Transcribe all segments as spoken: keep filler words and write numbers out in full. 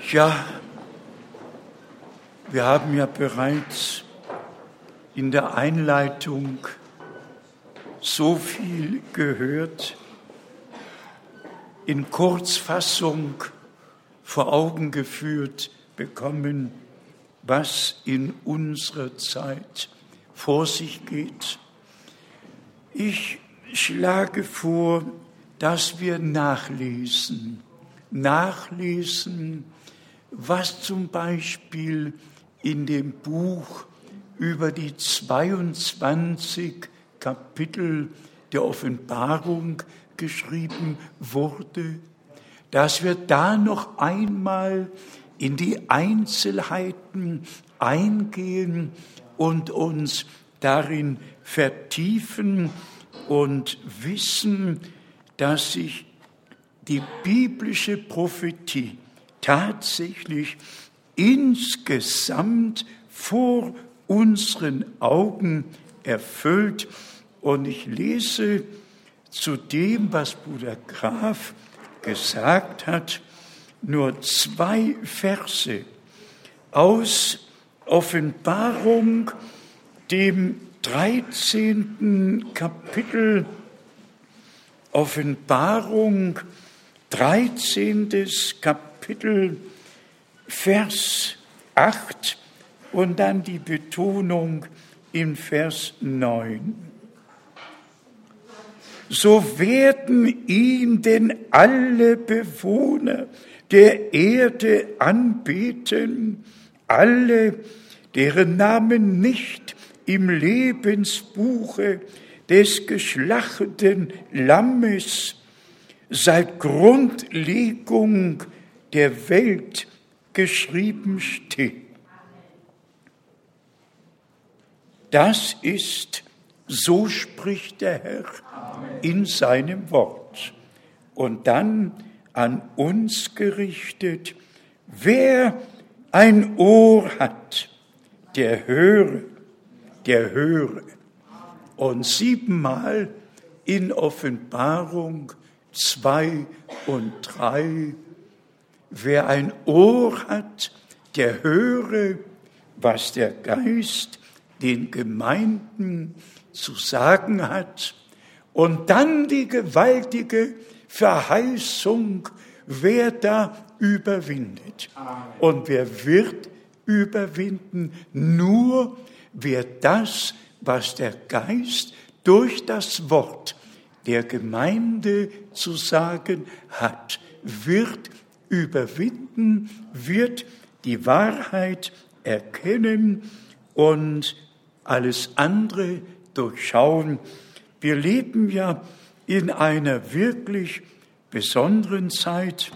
Ja, wir haben ja bereits in der Einleitung so viel gehört, in Kurzfassung vor Augen geführt bekommen, was in unserer Zeit vor sich geht. Ich schlage vor, dass wir nachlesen, nachlesen, was zum Beispiel in dem Buch über die zweiundzwanzig Kapitel der Offenbarung geschrieben wurde, dass wir da noch einmal in die Einzelheiten eingehen und uns darin vertiefen und wissen, dass sich die biblische Prophetie tatsächlich insgesamt vor unseren Augen erfüllt. Und ich lese zu dem, was Bruder Graf gesagt hat, nur zwei Verse aus Offenbarung, dem dreizehnten Kapitel, Offenbarung, dreizehntes Kapitel, Vers acht und dann die Betonung in Vers neun. So werden ihn denn alle Bewohner der Erde anbeten, alle, deren Namen nicht im Lebensbuche des geschlachteten Lammes seit Grundlegung der Welt geschrieben steht. Das ist, so spricht der Herr in seinem Wort. Und dann an uns gerichtet, wer ein Ohr hat, der höre, der höre. Und siebenmal in Offenbarung zwei und drei, wer ein Ohr hat, der höre, was der Geist den Gemeinden zu sagen hat. Und dann die gewaltige Verheißung, wer da überwindet. Amen. Und wer wird überwinden? Nur wer das, was der Geist durch das Wort der Gemeinde zu sagen hat, wird überwinden, wird die Wahrheit erkennen und alles andere durchschauen. Wir leben ja in einer wirklich besonderen Zeit.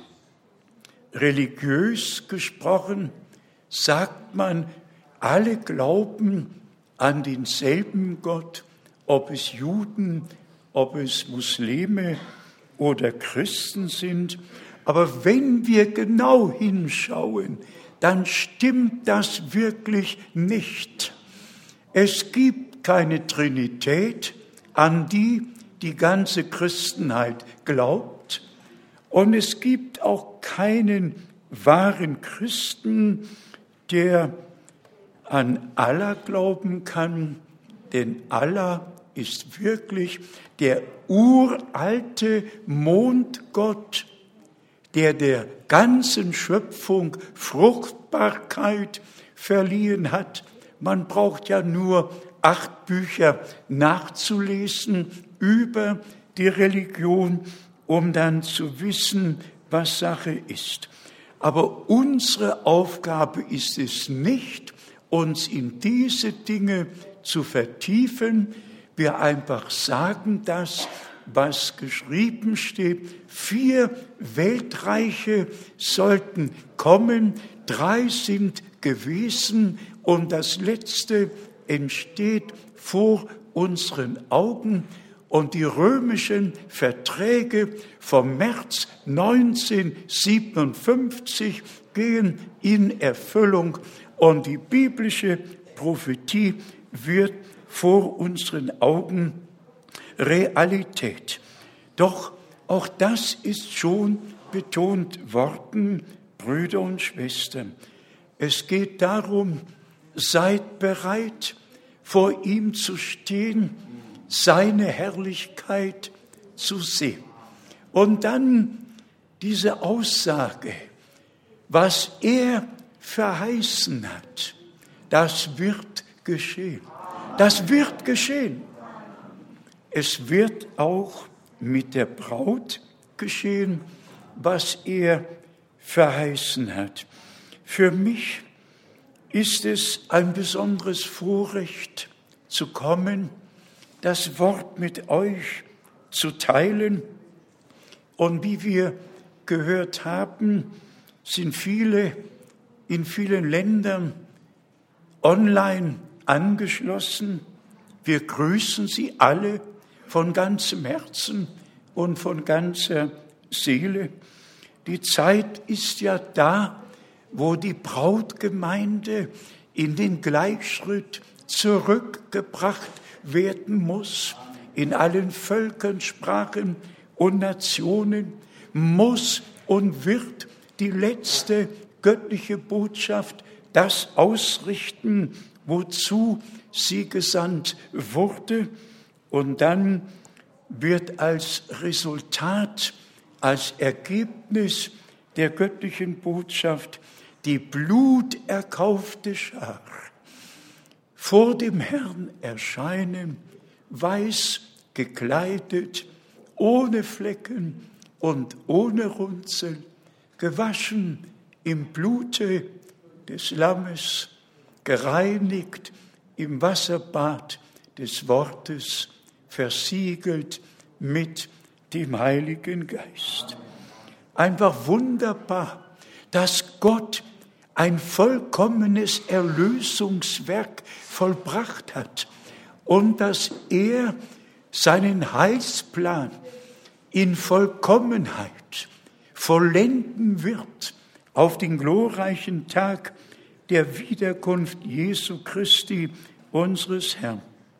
Religiös gesprochen sagt man, alle glauben an denselben Gott, ob es Juden, ob es Muslime oder Christen sind. Aber wenn wir genau hinschauen, dann stimmt das wirklich nicht. Es gibt keine Trinität, an die die ganze Christenheit glaubt. Und es gibt auch keinen wahren Christen, der an Allah glauben kann, denn Allah ist wirklich der uralte Mondgott, der der ganzen Schöpfung Fruchtbarkeit verliehen hat. Man braucht ja nur acht Bücher nachzulesen über die Religion, um dann zu wissen, was Sache ist. Aber unsere Aufgabe ist es nicht, uns in diese Dinge zu vertiefen. Wir einfach sagen das, was geschrieben steht. Vier Weltreiche sollten kommen, drei sind gewesen und das letzte entsteht vor unseren Augen. Und die römischen Verträge vom März neunzehnhundertsiebenundfünfzig gehen in Erfüllung und die biblische Prophetie wird vor unseren Augen Realität. Doch auch das ist schon betont worden. Brüder und Schwestern, es geht darum, seid bereit, vor ihm zu stehen, seine Herrlichkeit zu sehen. Und dann diese Aussage, was er verheißen hat, das wird geschehen. Das wird geschehen. Es wird auch mit der Braut geschehen, was er verheißen hat. Für mich ist es ein besonderes Vorrecht zu kommen, das Wort mit euch zu teilen. Und wie wir gehört haben, sind viele in vielen Ländern online angeschlossen. Wir grüßen Sie alle von ganzem Herzen und von ganzer Seele. Die Zeit ist ja da, wo die Brautgemeinde in den Gleichschritt zurückgebracht werden muss. In allen Völkern, Sprachen und Nationen muss und wird die letzte göttliche Botschaft das ausrichten, wozu sie gesandt wurde. Und dann wird als Resultat, als Ergebnis der göttlichen Botschaft die bluterkaufte Schar vor dem Herrn erscheinen, weiß gekleidet, ohne Flecken und ohne Runzel, gewaschen im Blute des Lammes, gereinigt im Wasserbad des Wortes, versiegelt mit dem Heiligen Geist. Einfach wunderbar, dass Gott ein vollkommenes Erlösungswerk vollbracht hat und dass er seinen Heilsplan in Vollkommenheit vollenden wird auf den glorreichen Tag der Wiederkunft Jesu Christi, unseres Herrn.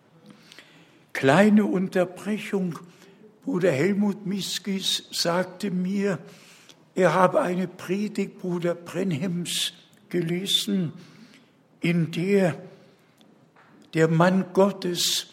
Kleine Unterbrechung. Bruder Helmut Miskis sagte mir, er habe eine Predigt Bruder Brenhims gelesen, in der der Mann Gottes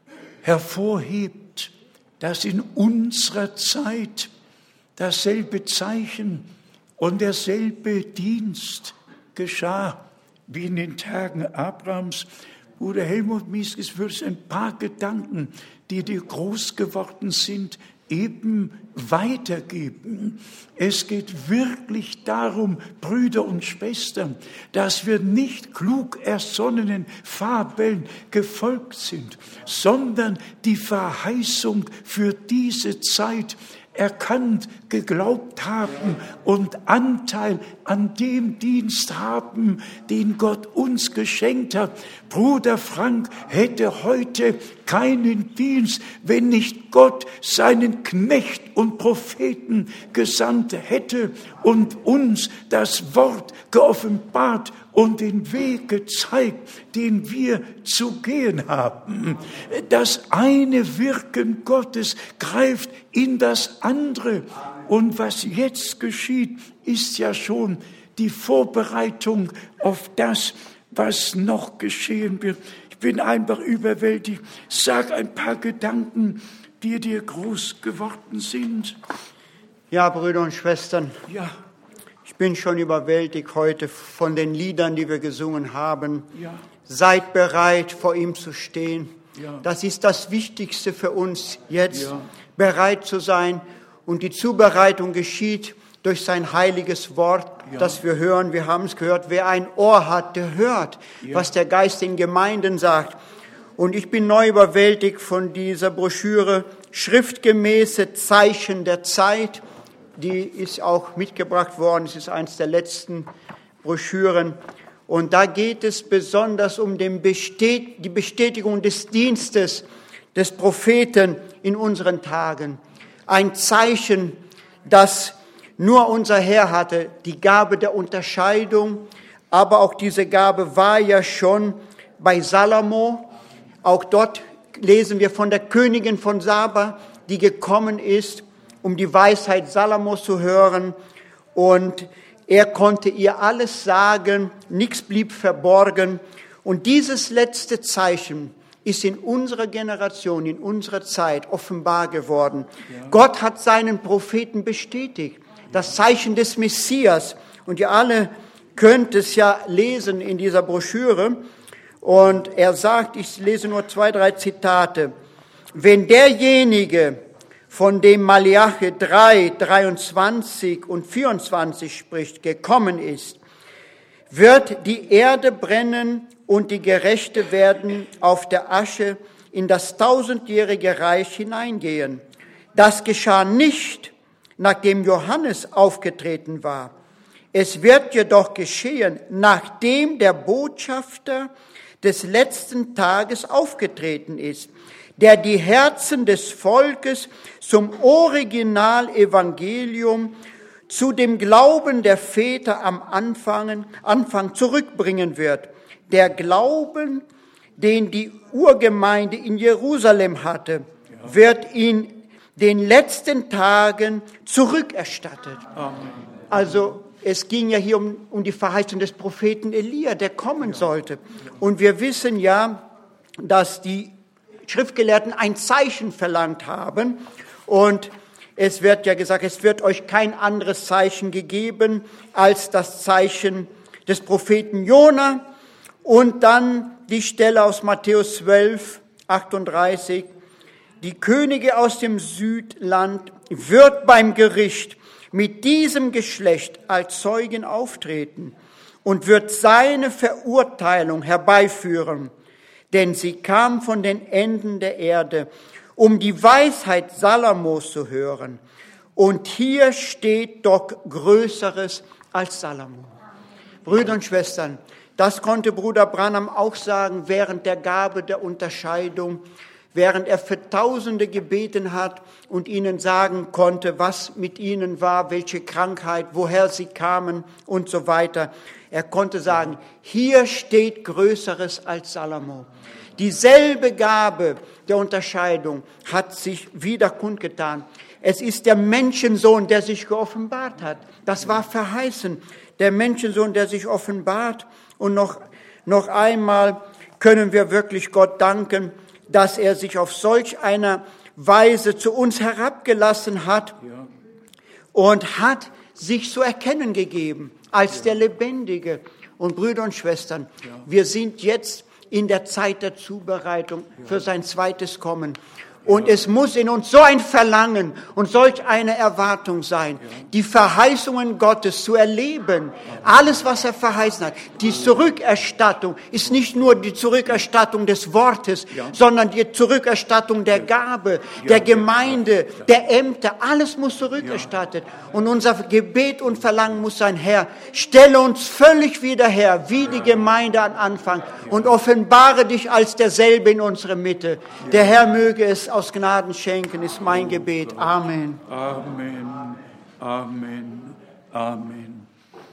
hervorhebt, dass in unserer Zeit dasselbe Zeichen und derselbe Dienst geschah wie in den Tagen Abrahams. Bruder Helmut Miskis würde es ein paar Gedanken, die dir groß geworden sind, eben weitergeben. Es geht wirklich darum, Brüder und Schwestern, dass wir nicht klug ersonnenen Fabeln gefolgt sind, sondern die Verheißung für diese Zeit erkannt, geglaubt haben und Anteil an dem Dienst haben, den Gott uns geschenkt hat. Bruder Frank hätte heute keinen Dienst, wenn nicht Gott seinen Knecht und Propheten gesandt hätte und uns das Wort geoffenbart und den Weg gezeigt, den wir zu gehen haben. Das eine Wirken Gottes greift in das andere. Und was jetzt geschieht, ist ja schon die Vorbereitung auf das, was noch geschehen wird. Ich bin einfach überwältigt. Sag ein paar Gedanken, die dir groß geworden sind. Ja, Brüder und Schwestern. Ja. Ich bin schon überwältigt heute von den Liedern, die wir gesungen haben. Ja. Seid bereit, vor ihm zu stehen. Ja. Das ist das Wichtigste für uns jetzt, Ja. bereit zu sein. Und die Zubereitung geschieht durch sein heiliges Wort, Ja. das wir hören. Wir haben es gehört, wer ein Ohr hat, der hört, Ja. was der Geist den Gemeinden sagt. Und ich bin neu überwältigt von dieser Broschüre Schriftgemäße Zeichen der Zeit. Die ist auch mitgebracht worden. Es ist eines der letzten Broschüren. Und da geht es besonders um den Bestät- die Bestätigung des Dienstes des Propheten in unseren Tagen. Ein Zeichen, das nur unser Herr hatte, die Gabe der Unterscheidung. Aber auch diese Gabe war ja schon bei Salomo. Auch dort lesen wir von der Königin von Saba, die gekommen ist, um die Weisheit Salomos zu hören. Und er konnte ihr alles sagen, nichts blieb verborgen. Und dieses letzte Zeichen ist in unserer Generation, in unserer Zeit offenbar geworden. Ja. Gott hat seinen Propheten bestätigt, das Zeichen des Messias. Und ihr alle könnt es ja lesen in dieser Broschüre. Und er sagt, ich lese nur zwei, drei Zitate. Wenn derjenige, von dem Malachi drei, dreiundzwanzig und vierundzwanzig spricht, gekommen ist, wird die Erde brennen und die Gerechte werden auf der Asche in das tausendjährige Reich hineingehen. Das geschah nicht, nachdem Johannes aufgetreten war. Es wird jedoch geschehen, nachdem der Botschafter des letzten Tages aufgetreten ist, der die Herzen des Volkes zum Originalevangelium, zu dem Glauben der Väter am Anfang, Anfang zurückbringen wird. Der Glauben, den die Urgemeinde in Jerusalem hatte, wird in den letzten Tagen zurückerstattet. Amen. Also es ging ja hier um, um die Verheißung des Propheten Elia, der kommen sollte. Und wir wissen ja, dass die Schriftgelehrten ein Zeichen verlangt haben. Und es wird ja gesagt, es wird euch kein anderes Zeichen gegeben als das Zeichen des Propheten Jona. Und dann die Stelle aus Matthäus zwölf, achtunddreißig. Die Könige aus dem Südland wird beim Gericht mit diesem Geschlecht als Zeugen auftreten und wird seine Verurteilung herbeiführen. Denn sie kam von den Enden der Erde, um die Weisheit Salomos zu hören. Und hier steht doch Größeres als Salomo. Brüder und Schwestern, das konnte Bruder Branham auch sagen während der Gabe der Unterscheidung, während er für Tausende gebeten hat und ihnen sagen konnte, was mit ihnen war, welche Krankheit, woher sie kamen und so weiter. Er konnte sagen, hier steht Größeres als Salomo. Dieselbe Gabe der Unterscheidung hat sich wieder kundgetan. Es ist der Menschensohn, der sich geoffenbart hat. Das war verheißen. Der Menschensohn, der sich offenbart. Und noch, noch einmal können wir wirklich Gott danken, dass er sich auf solch einer Weise zu uns herabgelassen hat und hat sich zu erkennen gegeben als der Lebendige. Und Brüder und Schwestern, wir sind jetzt in der Zeit der Zubereitung für sein zweites Kommen. Und es muss in uns so ein Verlangen und solch eine Erwartung sein, die Verheißungen Gottes zu erleben. Alles, was er verheißen hat. Die Zurückerstattung ist nicht nur die Zurückerstattung des Wortes, sondern die Zurückerstattung der Gabe, der Gemeinde, der Ämter. Alles muss zurückerstattet. Und unser Gebet und Verlangen muss sein, Herr, stelle uns völlig wieder her, wie die Gemeinde am Anfang, und offenbare dich als derselbe in unserer Mitte. Der Herr möge es aus Gnaden schenken, ist mein Gebet. Amen. Amen, Amen, Amen.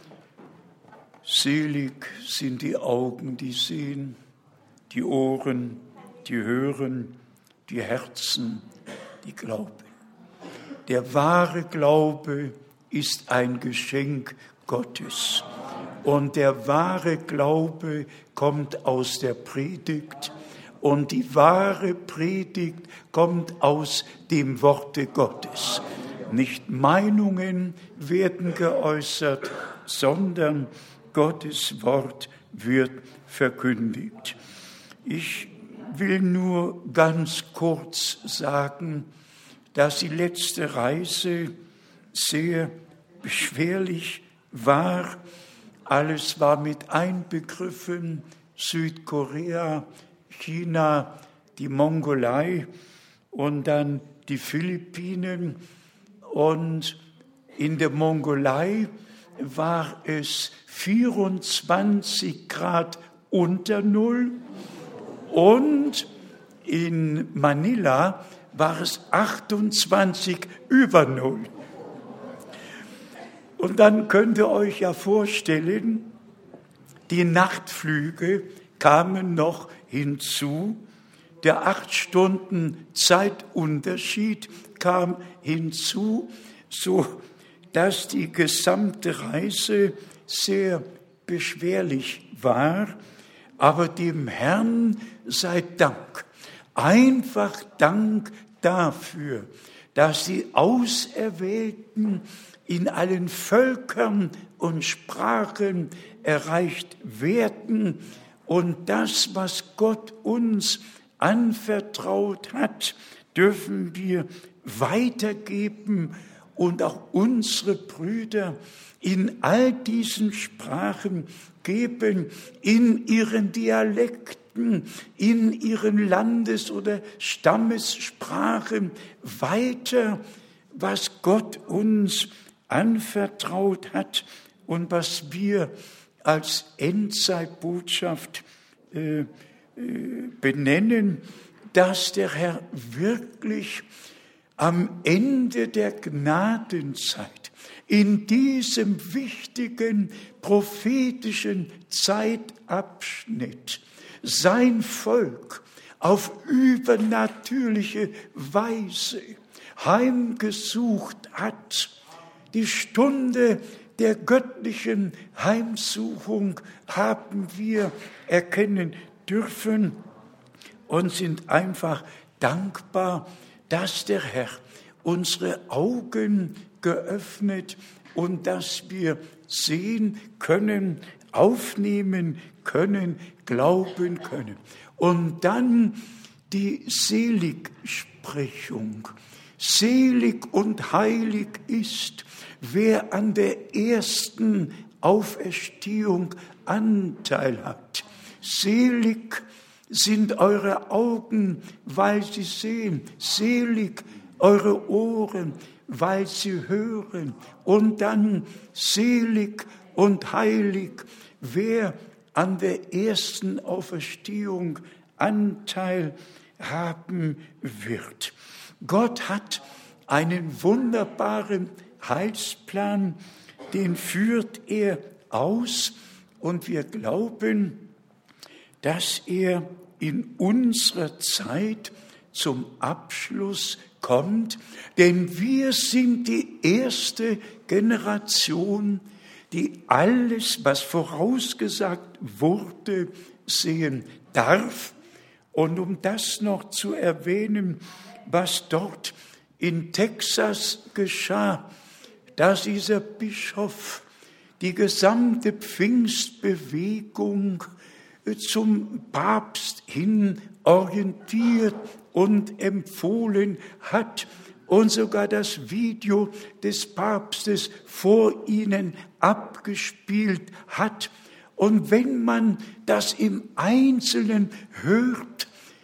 Selig sind die Augen, die sehen, die Ohren, die hören, die Herzen, die glauben. Der wahre Glaube ist ein Geschenk Gottes. Und der wahre Glaube kommt aus der Predigt. Und die wahre Predigt kommt aus dem Worte Gottes. Nicht Meinungen werden geäußert, sondern Gottes Wort wird verkündigt. Ich will nur ganz kurz sagen, dass die letzte Reise sehr beschwerlich war. Alles war mit einbegriffen, Südkorea, China, die Mongolei und dann die Philippinen. Und in der Mongolei war es vierundzwanzig Grad unter Null und in Manila war es achtundzwanzig über Null. Und dann könnt ihr euch ja vorstellen, die Nachtflüge kamen noch hinzu, der acht Stunden Zeitunterschied kam hinzu, so dass die gesamte Reise sehr beschwerlich war, aber dem Herrn sei Dank, einfach Dank dafür, dass die Auserwählten in allen Völkern und Sprachen erreicht werden und das, was Gott uns anvertraut hat, dürfen wir weitergeben und auch unsere Brüder in all diesen Sprachen geben, in ihren Dialekten, in ihren Landes- oder Stammessprachen weiter, was Gott uns anvertraut hat und was wir als Endzeitbotschaft äh, äh, benennen, dass der Herr wirklich am Ende der Gnadenzeit, in diesem wichtigen prophetischen Zeitabschnitt, sein Volk auf übernatürliche Weise heimgesucht hat. Die Stunde der göttlichen Heimsuchung haben wir erkennen dürfen und sind einfach dankbar, dass der Herr unsere Augen geöffnet und dass wir sehen können, aufnehmen können, glauben können. Und dann die Seligsprechung. Selig und heilig ist, wer an der ersten Auferstehung Anteil hat. Selig sind eure Augen, weil sie sehen. Selig eure Ohren, weil sie hören. Und dann selig und heilig, wer an der ersten Auferstehung Anteil haben wird. Gott hat einen wunderbaren Heilsplan, den führt er aus und wir glauben, dass er in unserer Zeit zum Abschluss kommt, denn wir sind die erste Generation, die alles, was vorausgesagt wurde, sehen darf. Und um das noch zu erwähnen, was dort in Texas geschah, dass dieser Bischof die gesamte Pfingstbewegung zum Papst hin orientiert und empfohlen hat und sogar das Video des Papstes vor ihnen abgespielt hat. Und wenn man das im Einzelnen hört,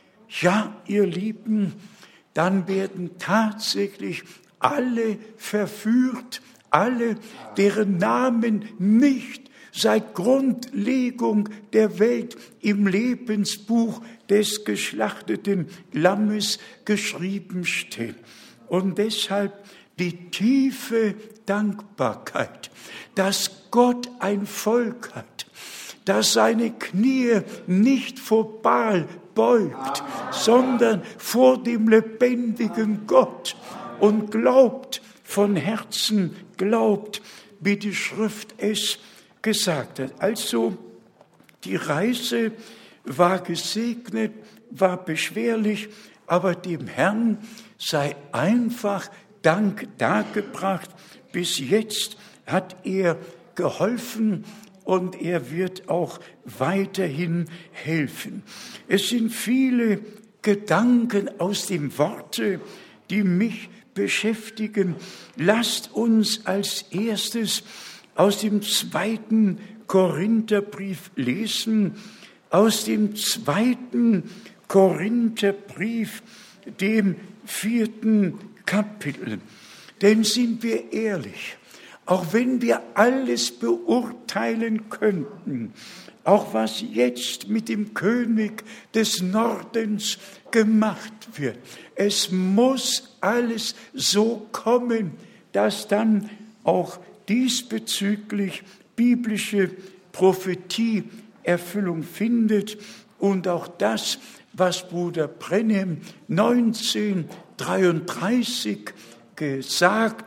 ja, ihr Lieben, dann werden tatsächlich alle verführt, alle, deren Namen nicht seit Grundlegung der Welt im Lebensbuch des geschlachteten Lammes geschrieben stehen. Und deshalb die tiefe Dankbarkeit, dass Gott ein Volk hat, das seine Knie nicht vor Baal beugt, sondern vor dem lebendigen Gott und glaubt, von Herzen glaubt, wie die Schrift es gesagt hat. Also die Reise war gesegnet, war beschwerlich, aber dem Herrn sei einfach Dank dargebracht. Bis jetzt hat er geholfen und er wird auch weiterhin helfen. Es sind viele Gedanken aus dem Worte, die mich beschäftigen. Lasst uns als erstes aus dem zweiten Korintherbrief lesen, aus dem zweiten Korintherbrief, dem vierten Kapitel. Denn sind wir ehrlich, auch wenn wir alles beurteilen könnten, auch was jetzt mit dem König des Nordens gemacht wird, es muss alles so kommen, dass dann auch diesbezüglich biblische Prophetie Erfüllung findet und auch das, was Bruder Brenhem neunzehnhundertdreiunddreißig gesagt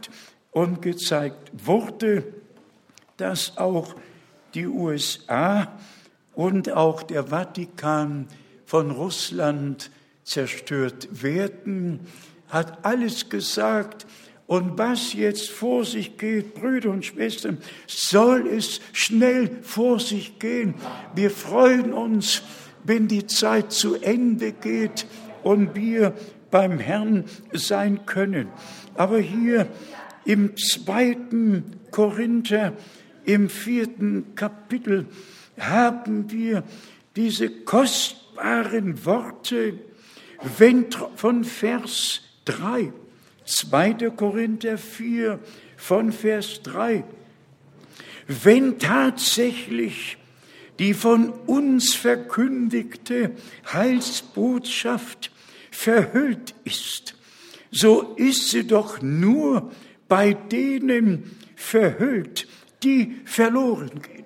und gezeigt wurde, dass auch die U S A und auch der Vatikan von Russland zerstört werden, hat alles gesagt. Und was jetzt vor sich geht, Brüder und Schwestern, soll es schnell vor sich gehen. Wir freuen uns, wenn die Zeit zu Ende geht und wir beim Herrn sein können. Aber hier im zweiten Korinther, im vierten Kapitel, haben wir diese kostbaren Worte von Vers drei. zweiter Korinther vier von Vers drei. Wenn tatsächlich die von uns verkündigte Heilsbotschaft verhüllt ist, so ist sie doch nur bei denen verhüllt, die verloren gehen.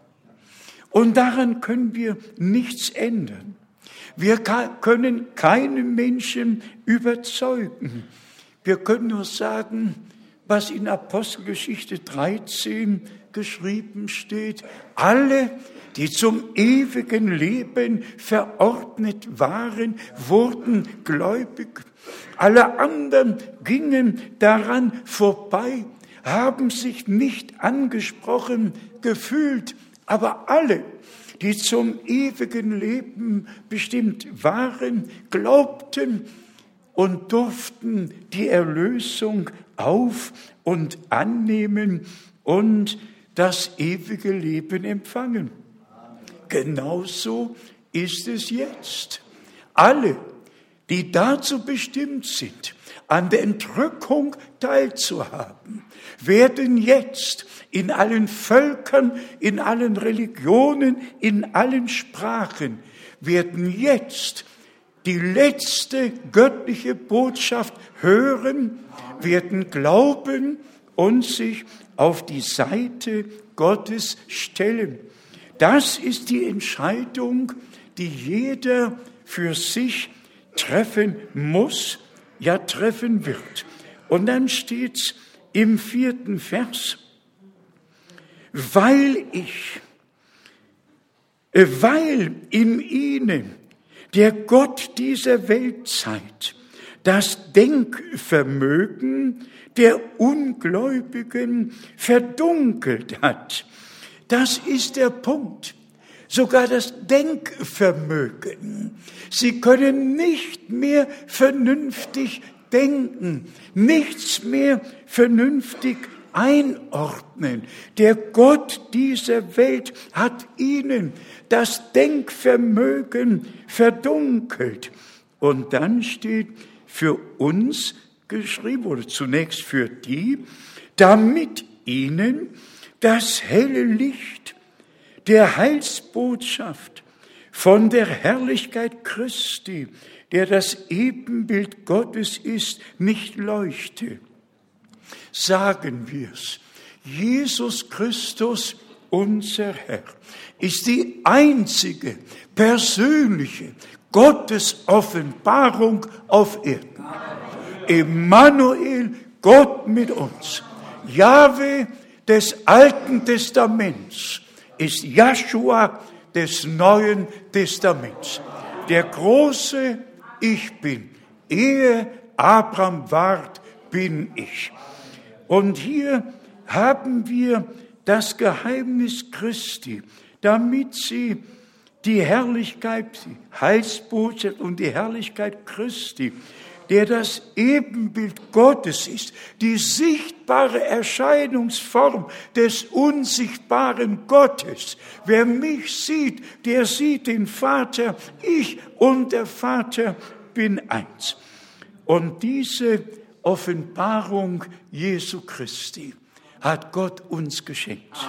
Und daran können wir nichts ändern. Wir können keinen Menschen überzeugen. Wir können nur sagen, was in Apostelgeschichte dreizehn geschrieben steht. Alle, die zum ewigen Leben verordnet waren, wurden gläubig. Alle anderen gingen daran vorbei, haben sich nicht angesprochen gefühlt, aber alle, die zum ewigen Leben bestimmt waren, glaubten und durften die Erlösung auf- und annehmen und das ewige Leben empfangen. Genauso ist es jetzt. Alle, die dazu bestimmt sind, an der Entrückung teilzuhaben, werden jetzt in allen Völkern, in allen Religionen, in allen Sprachen, werden jetzt die letzte göttliche Botschaft hören, werden glauben und sich auf die Seite Gottes stellen. Das ist die Entscheidung, die jeder für sich treffen muss, ja treffen wird. Und dann steht's im vierten Vers, weil ich, weil in ihnen der Gott dieser Weltzeit das Denkvermögen der Ungläubigen verdunkelt hat. Das ist der Punkt. Sogar das Denkvermögen. Sie können nicht mehr vernünftig denken, nichts mehr vernünftig einordnen. Der Gott dieser Welt hat ihnen das Denkvermögen verdunkelt. Und dann steht für uns geschrieben, oder zunächst für die, damit ihnen das helle Licht der Heilsbotschaft von der Herrlichkeit Christi, der das Ebenbild Gottes ist, nicht leuchte. Sagen wir's. Jesus Christus, unser Herr, ist die einzige persönliche Gottesoffenbarung auf Erden. Emmanuel, Gott mit uns. Jahwe des Alten Testaments ist Joshua des Neuen Testaments. Der große Ich Bin. Ehe Abraham ward, bin ich. Und hier haben wir das Geheimnis Christi, damit sie die Herrlichkeit, die Heilsbotschaft und die Herrlichkeit Christi, der das Ebenbild Gottes ist, die sichtbare Erscheinungsform des unsichtbaren Gottes. Wer mich sieht, der sieht den Vater. Ich und der Vater bin eins. Und diese Offenbarung Jesu Christi hat Gott uns geschenkt.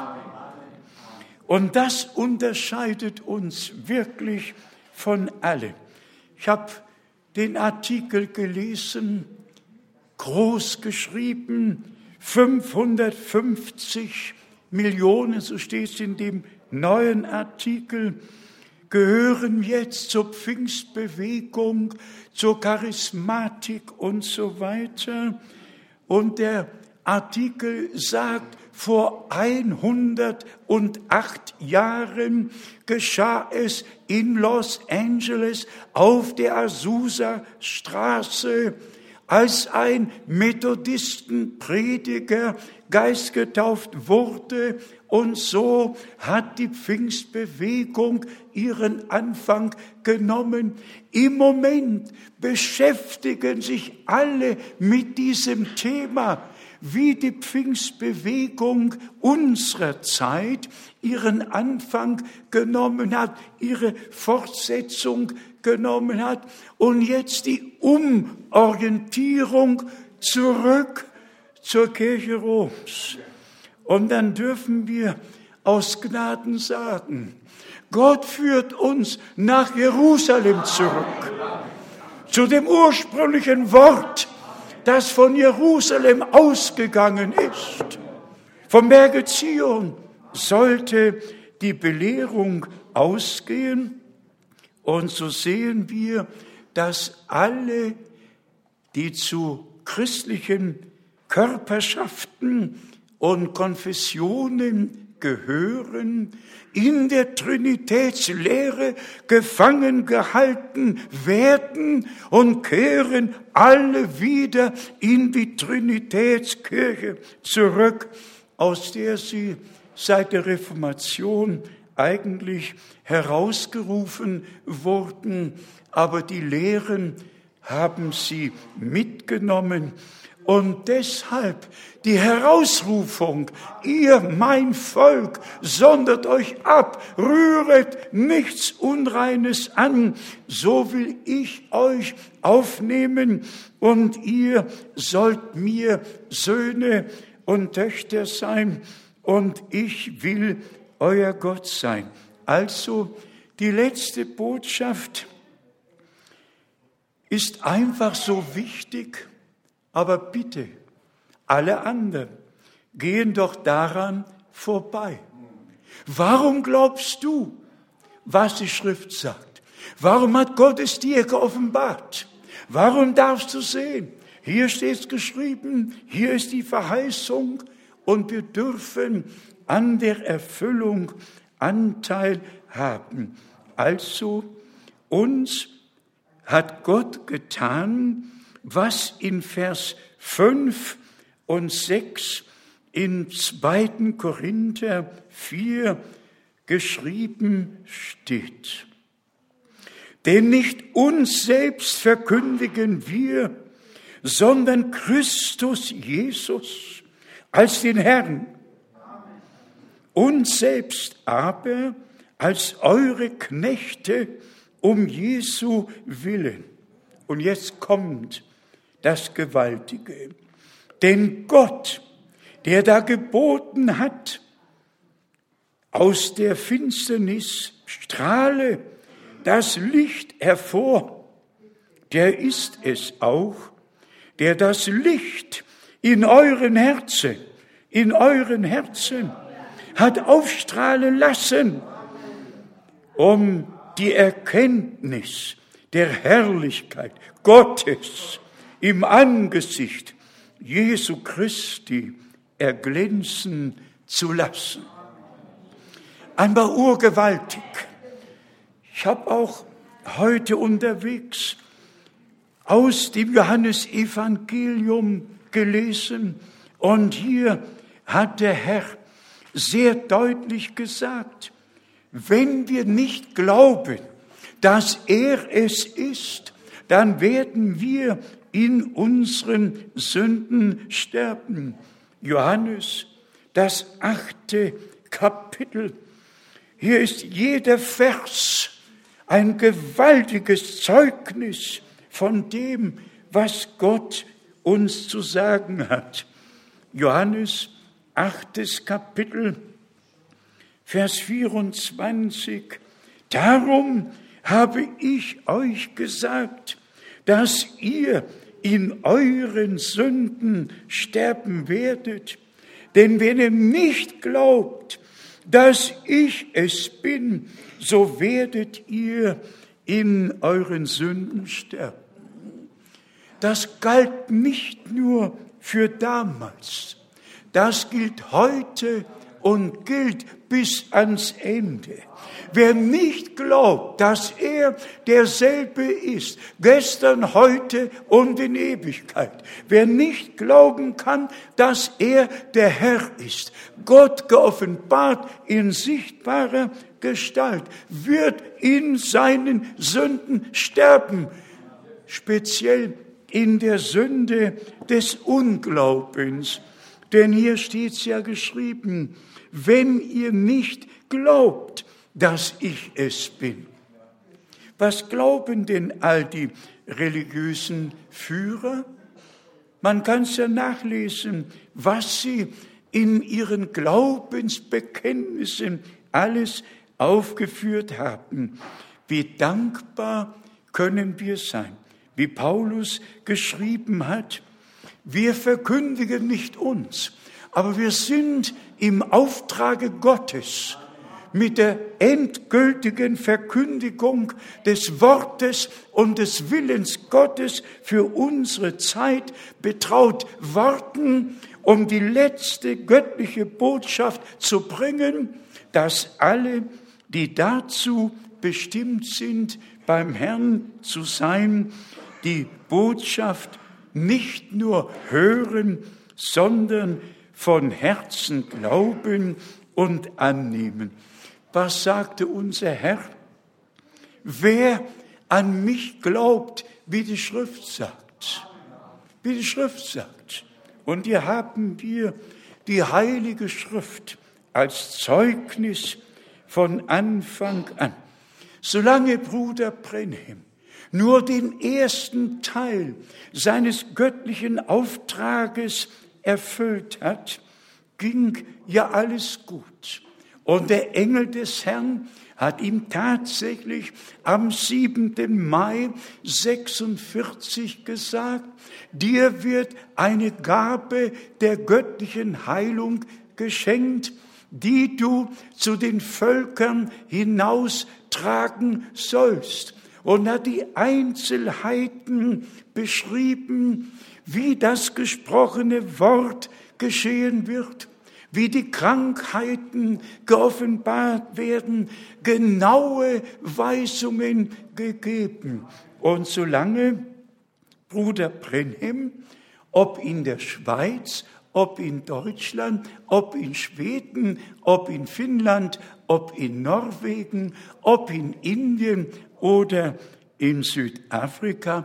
Und das unterscheidet uns wirklich von allen. Ich habe den Artikel gelesen, groß geschrieben, fünfhundertfünfzig Millionen, so steht es in dem neuen Artikel, gehören jetzt zur Pfingstbewegung, zur Charismatik und so weiter. Und der Artikel sagt, vor hundertacht Jahren geschah es in Los Angeles auf der Azusa-Straße, als ein Methodistenprediger geistgetauft wurde. Und so hat die Pfingstbewegung ihren Anfang genommen. Im Moment beschäftigen sich alle mit diesem Thema, wie die Pfingstbewegung unserer Zeit ihren Anfang genommen hat, ihre Fortsetzung genommen hat und jetzt die Umorientierung zurück zur Kirche Roms. Und dann dürfen wir aus Gnaden sagen, Gott führt uns nach Jerusalem zurück, zu dem ursprünglichen Wort, das von Jerusalem ausgegangen ist. Vom Berge Zion sollte die Belehrung ausgehen. Und so sehen wir, dass alle, die zu christlichen Körperschaften und Konfessionen gehören, in der Trinitätslehre gefangen gehalten werden und kehren alle wieder in die Trinitätskirche zurück, aus der sie seit der Reformation eigentlich herausgerufen wurden, aber die Lehren haben sie mitgenommen. Und deshalb die Herausrufung, ihr mein Volk, sondert euch ab, rühret nichts Unreines an, so will ich euch aufnehmen und ihr sollt mir Söhne und Töchter sein und ich will euer Gott sein. Also die letzte Botschaft ist einfach so wichtig. Aber bitte, alle anderen gehen doch daran vorbei. Warum glaubst du, was die Schrift sagt? Warum hat Gott es dir geoffenbart? Warum darfst du sehen? Hier steht es geschrieben, hier ist die Verheißung und wir dürfen an der Erfüllung Anteil haben. Also uns hat Gott getan, was in Vers fünf und sechs in zweiten Korinther vier geschrieben steht. Denn nicht uns selbst verkündigen wir, sondern Christus Jesus als den Herrn. Uns selbst aber als eure Knechte um Jesu willen. Und jetzt kommt das Gewaltige. Denn Gott, der da geboten hat, aus der Finsternis strahle das Licht hervor, der ist es auch, der das Licht in euren Herzen, in euren Herzen hat aufstrahlen lassen, um die Erkenntnis der Herrlichkeit Gottes im Angesicht Jesu Christi erglänzen zu lassen. Einmal urgewaltig. Ich habe auch heute unterwegs aus dem Johannesevangelium gelesen und hier hat der Herr sehr deutlich gesagt, wenn wir nicht glauben, dass er es ist, dann werden wir in unseren Sünden sterben. Johannes, das achte Kapitel. Hier ist jeder Vers ein gewaltiges Zeugnis von dem, was Gott uns zu sagen hat. Johannes, achtes Kapitel, Vers vierundzwanzig. Darum habe ich euch gesagt, dass ihr in euren Sünden sterben werdet. Denn wenn ihr nicht glaubt, dass ich es bin, so werdet ihr in euren Sünden sterben. Das galt nicht nur für damals. das gilt heute und gilt bis ans Ende. Wer nicht glaubt, dass er derselbe ist, gestern, heute und in Ewigkeit, wer nicht glauben kann, dass er der Herr ist, Gott geoffenbart in sichtbarer Gestalt, wird in seinen Sünden sterben, speziell in der Sünde des Unglaubens. Denn hier steht es ja geschrieben, wenn ihr nicht glaubt, dass ich es bin. Was glauben denn all die religiösen Führer? Man kann es ja nachlesen, was sie in ihren Glaubensbekenntnissen alles aufgeführt haben. Wie dankbar können wir sein, wie Paulus geschrieben hat, wir verkündigen nicht uns, aber wir sind im Auftrage Gottes mit der endgültigen Verkündigung des Wortes und des Willens Gottes für unsere Zeit betraut worden, um die letzte göttliche Botschaft zu bringen, dass alle, die dazu bestimmt sind, beim Herrn zu sein, die Botschaft nicht nur hören, sondern von Herzen glauben und annehmen. Was sagte unser Herr? Wer an mich glaubt, wie die Schrift sagt. Wie die Schrift sagt. Und hier haben wir die Heilige Schrift als Zeugnis von Anfang an. Solange Bruder Brenhem nur den ersten Teil seines göttlichen Auftrages erfüllt hat, ging ja alles gut. Und der Engel des Herrn hat ihm tatsächlich am siebenten Mai sechsundvierzig gesagt, dir wird eine Gabe der göttlichen Heilung geschenkt, die du zu den Völkern hinaustragen sollst. Und hat die Einzelheiten beschrieben, wie das gesprochene Wort geschehen wird, wie die Krankheiten geoffenbart werden, genaue Weisungen gegeben. Und solange Bruder Brenhem, ob in der Schweiz, ob in Deutschland, ob in Schweden, ob in Finnland, ob in Norwegen, ob in Indien oder in Südafrika,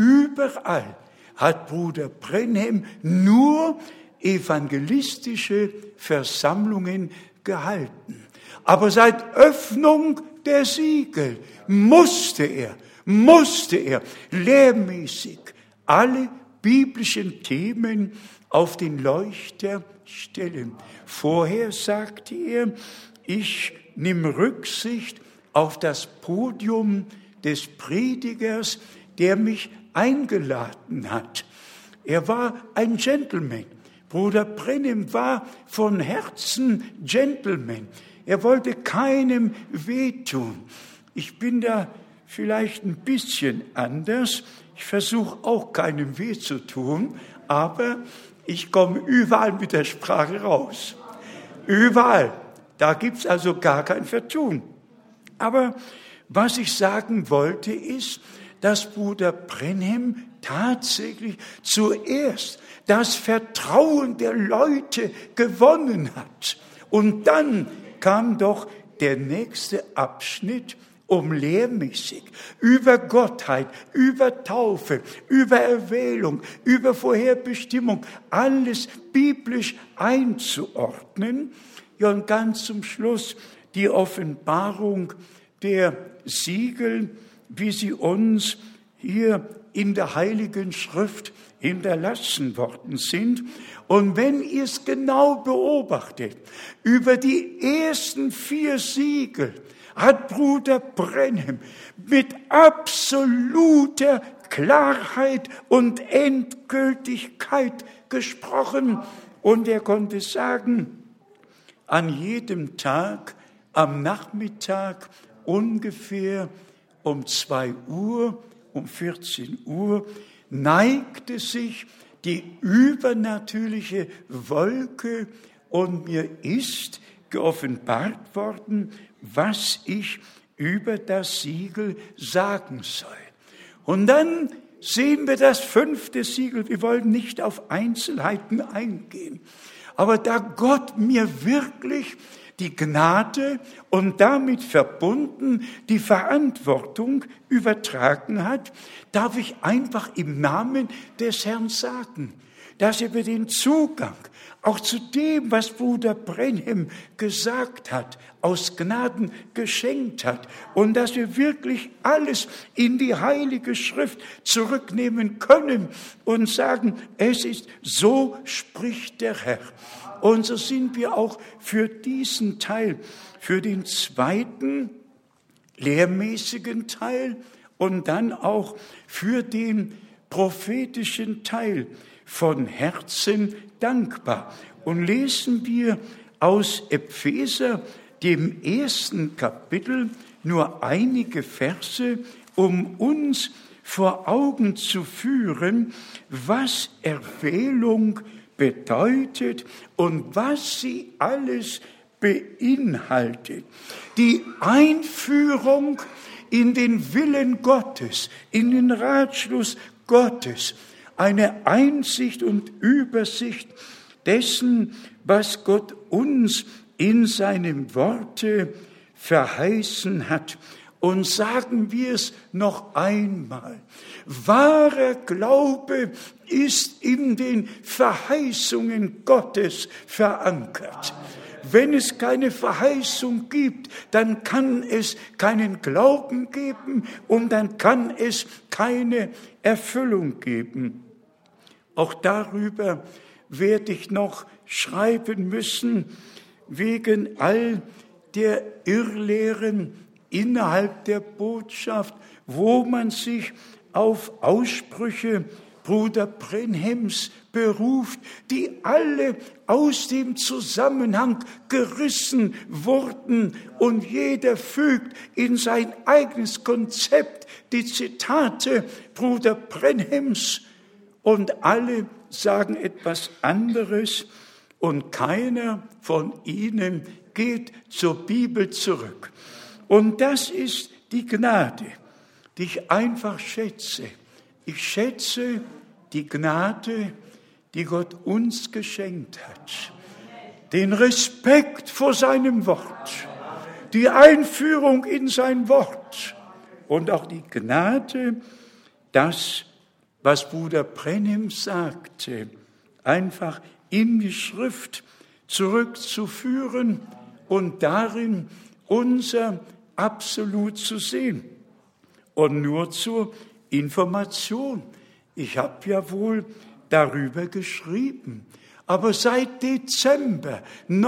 überall hat Bruder Brenhem nur evangelistische Versammlungen gehalten. Aber seit Öffnung der Siegel musste er, musste er lehrmäßig alle biblischen Themen auf den Leuchter stellen. Vorher sagte er, ich nehme Rücksicht auf das Podium des Predigers, der mich eingeladen hat. Er war ein Gentleman. Bruder Brenhem war von Herzen Gentleman. Er wollte keinem wehtun. Ich bin da vielleicht ein bisschen anders. Ich versuche auch keinem weh zu tun, aber ich komme überall mit der Sprache raus. Überall. Da gibt's also gar kein Vertun. Aber was ich sagen wollte, ist, dass Bruder Brenhem tatsächlich zuerst das Vertrauen der Leute gewonnen hat. Und dann kam doch der nächste Abschnitt, um lehrmäßig über Gottheit, über Taufe, über Erwählung, über Vorherbestimmung, alles biblisch einzuordnen. Ja, und ganz zum Schluss die Offenbarung der Siegel, wie sie uns hier in der Heiligen Schrift hinterlassen worden sind. Und wenn ihr es genau beobachtet, über die ersten vier Siegel hat Bruder Brenhem mit absoluter Klarheit und Endgültigkeit gesprochen. Und er konnte sagen, an jedem Tag, am Nachmittag ungefähr um zwei Uhr, um vierzehn Uhr, neigte sich die übernatürliche Wolke und mir ist geoffenbart worden, was ich über das Siegel sagen soll. Und dann sehen wir das fünfte Siegel. Wir wollen nicht auf Einzelheiten eingehen. Aber da Gott mir wirklich die Gnade und damit verbunden die Verantwortung übertragen hat, darf ich einfach im Namen des Herrn sagen, dass er mir den Zugang auch zu dem, was Bruder Brenhem gesagt hat, aus Gnaden geschenkt hat und dass wir wirklich alles in die Heilige Schrift zurücknehmen können und sagen, es ist, so spricht der Herr. Und so sind wir auch für diesen Teil, für den zweiten lehrmäßigen Teil und dann auch für den prophetischen Teil von Herzen dankbar. Und lesen wir aus Epheser, dem ersten Kapitel, nur einige Verse, um uns vor Augen zu führen, was Erwählung bedeutet und was sie alles beinhaltet. Die Einführung in den Willen Gottes, in den Ratschluss Gottes, eine Einsicht und Übersicht dessen, was Gott uns in seinem Worte verheißen hat. Und sagen wir es noch einmal, wahrer Glaube ist in den Verheißungen Gottes verankert. Wenn es keine Verheißung gibt, dann kann es keinen Glauben geben und dann kann es keine Erfüllung geben. Auch darüber werde ich noch schreiben müssen, wegen all der Irrlehren innerhalb der Botschaft, wo man sich auf Aussprüche Bruder Brenhems beruft, die alle aus dem Zusammenhang gerissen wurden und jeder fügt in sein eigenes Konzept die Zitate Bruder Brenhems und alle sagen etwas anderes und keiner von ihnen geht zur Bibel zurück. Und das ist die Gnade, die ich einfach schätze. Ich schätze die Gnade, die Gott uns geschenkt hat. Den Respekt vor seinem Wort, die Einführung in sein Wort und auch die Gnade, das, was Bruder Brenhem sagte, einfach in die Schrift zurückzuführen und darin unser Absolut zu sehen. Und nur zur Information. Ich habe ja wohl darüber geschrieben. Aber seit Dezember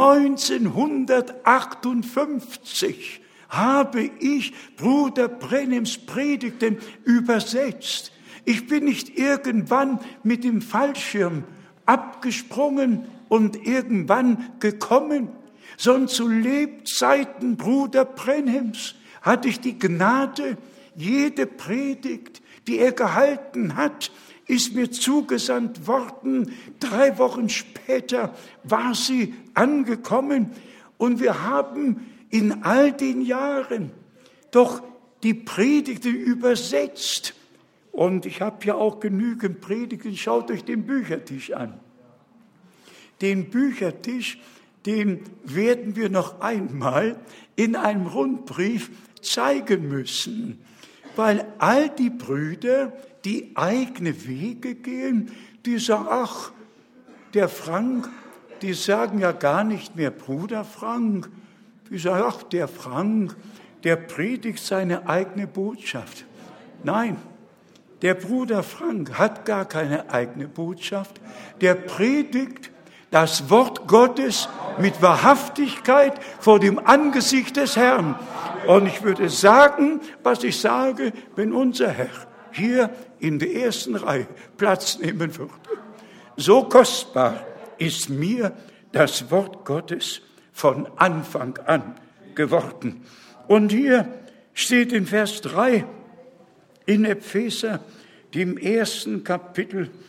neunzehnhundertachtundfünfzig habe ich Bruder Brenhems Predigten übersetzt. Ich bin nicht irgendwann mit dem Fallschirm abgesprungen und irgendwann gekommen, sondern zu Lebzeiten Bruder Brenhems hatte ich die Gnade, jede Predigt, die er gehalten hat, ist mir zugesandt worden. Drei Wochen später war sie angekommen und wir haben in all den Jahren doch die Predigten übersetzt. Und ich habe ja auch genügend Predigten, schaut euch den Büchertisch an. Den Büchertisch, den werden wir noch einmal in einem Rundbrief zeigen müssen, weil all die Brüder, die eigene Wege gehen, die sagen, ach, der Frank, die sagen ja gar nicht mehr Bruder Frank, die sagen, ach, der Frank, der predigt seine eigene Botschaft. Nein, der Bruder Frank hat gar keine eigene Botschaft, der predigt das Wort Gottes mit Wahrhaftigkeit vor dem Angesicht des Herrn. Und ich würde sagen, was ich sage, wenn unser Herr hier in der ersten Reihe Platz nehmen würde. So kostbar ist mir das Wort Gottes von Anfang an geworden. Und hier steht in Vers drei in Epheser, dem ersten Kapitel,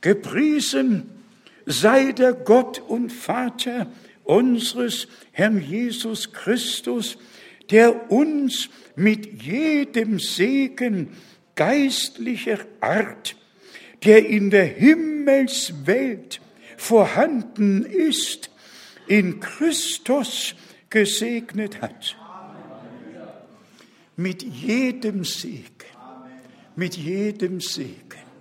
Gepriesen sei der Gott und Vater unseres Herrn Jesus Christus, der uns mit jedem Segen geistlicher Art, der in der Himmelswelt vorhanden ist, in Christus gesegnet hat. Mit jedem Segen, mit jedem Segen.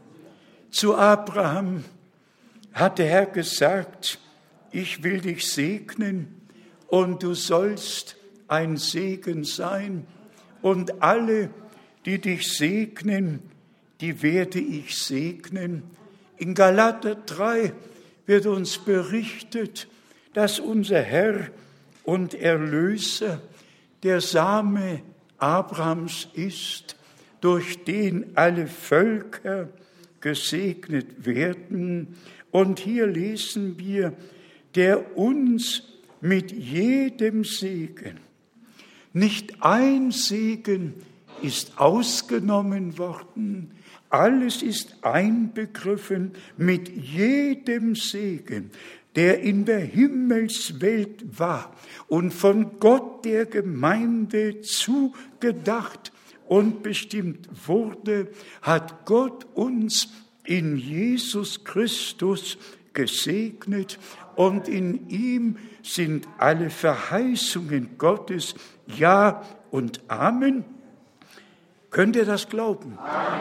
Zu Abraham hat der Herr gesagt, ich will dich segnen und du sollst ein Segen sein. Und alle, die dich segnen, die werde ich segnen. In Galater drei wird uns berichtet, dass unser Herr und Erlöser der Same Abrahams ist, durch den alle Völker gesegnet werden. Und hier lesen wir, der uns mit jedem Segen, nicht ein Segen ist ausgenommen worden, alles ist einbegriffen mit jedem Segen, der in der Himmelswelt war und von Gott der Gemeinde zugedacht und bestimmt wurde, hat Gott uns in Jesus Christus gesegnet und in ihm sind alle Verheißungen Gottes Ja und Amen. Könnt ihr das glauben?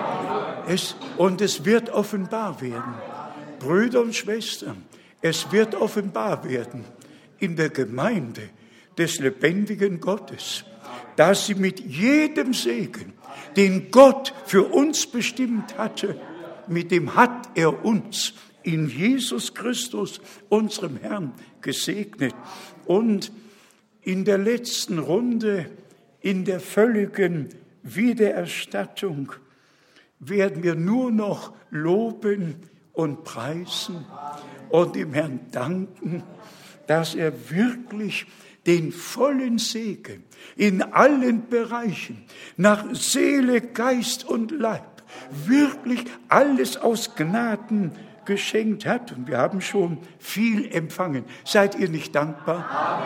Es, und es wird offenbar werden. Brüder und Schwestern, es wird offenbar werden in der Gemeinde des lebendigen Gottes, dass sie mit jedem Segen, den Gott für uns bestimmt hatte, mit dem hat er uns in Jesus Christus, unserem Herrn, gesegnet. Und in der letzten Runde, in der völligen Wiedererstattung, werden wir nur noch loben und preisen und dem Herrn danken, dass er wirklich den vollen Segen in allen Bereichen, nach Seele, Geist und Leib, wirklich alles aus Gnaden geschenkt hat. Und wir haben schon viel empfangen. Seid ihr nicht dankbar?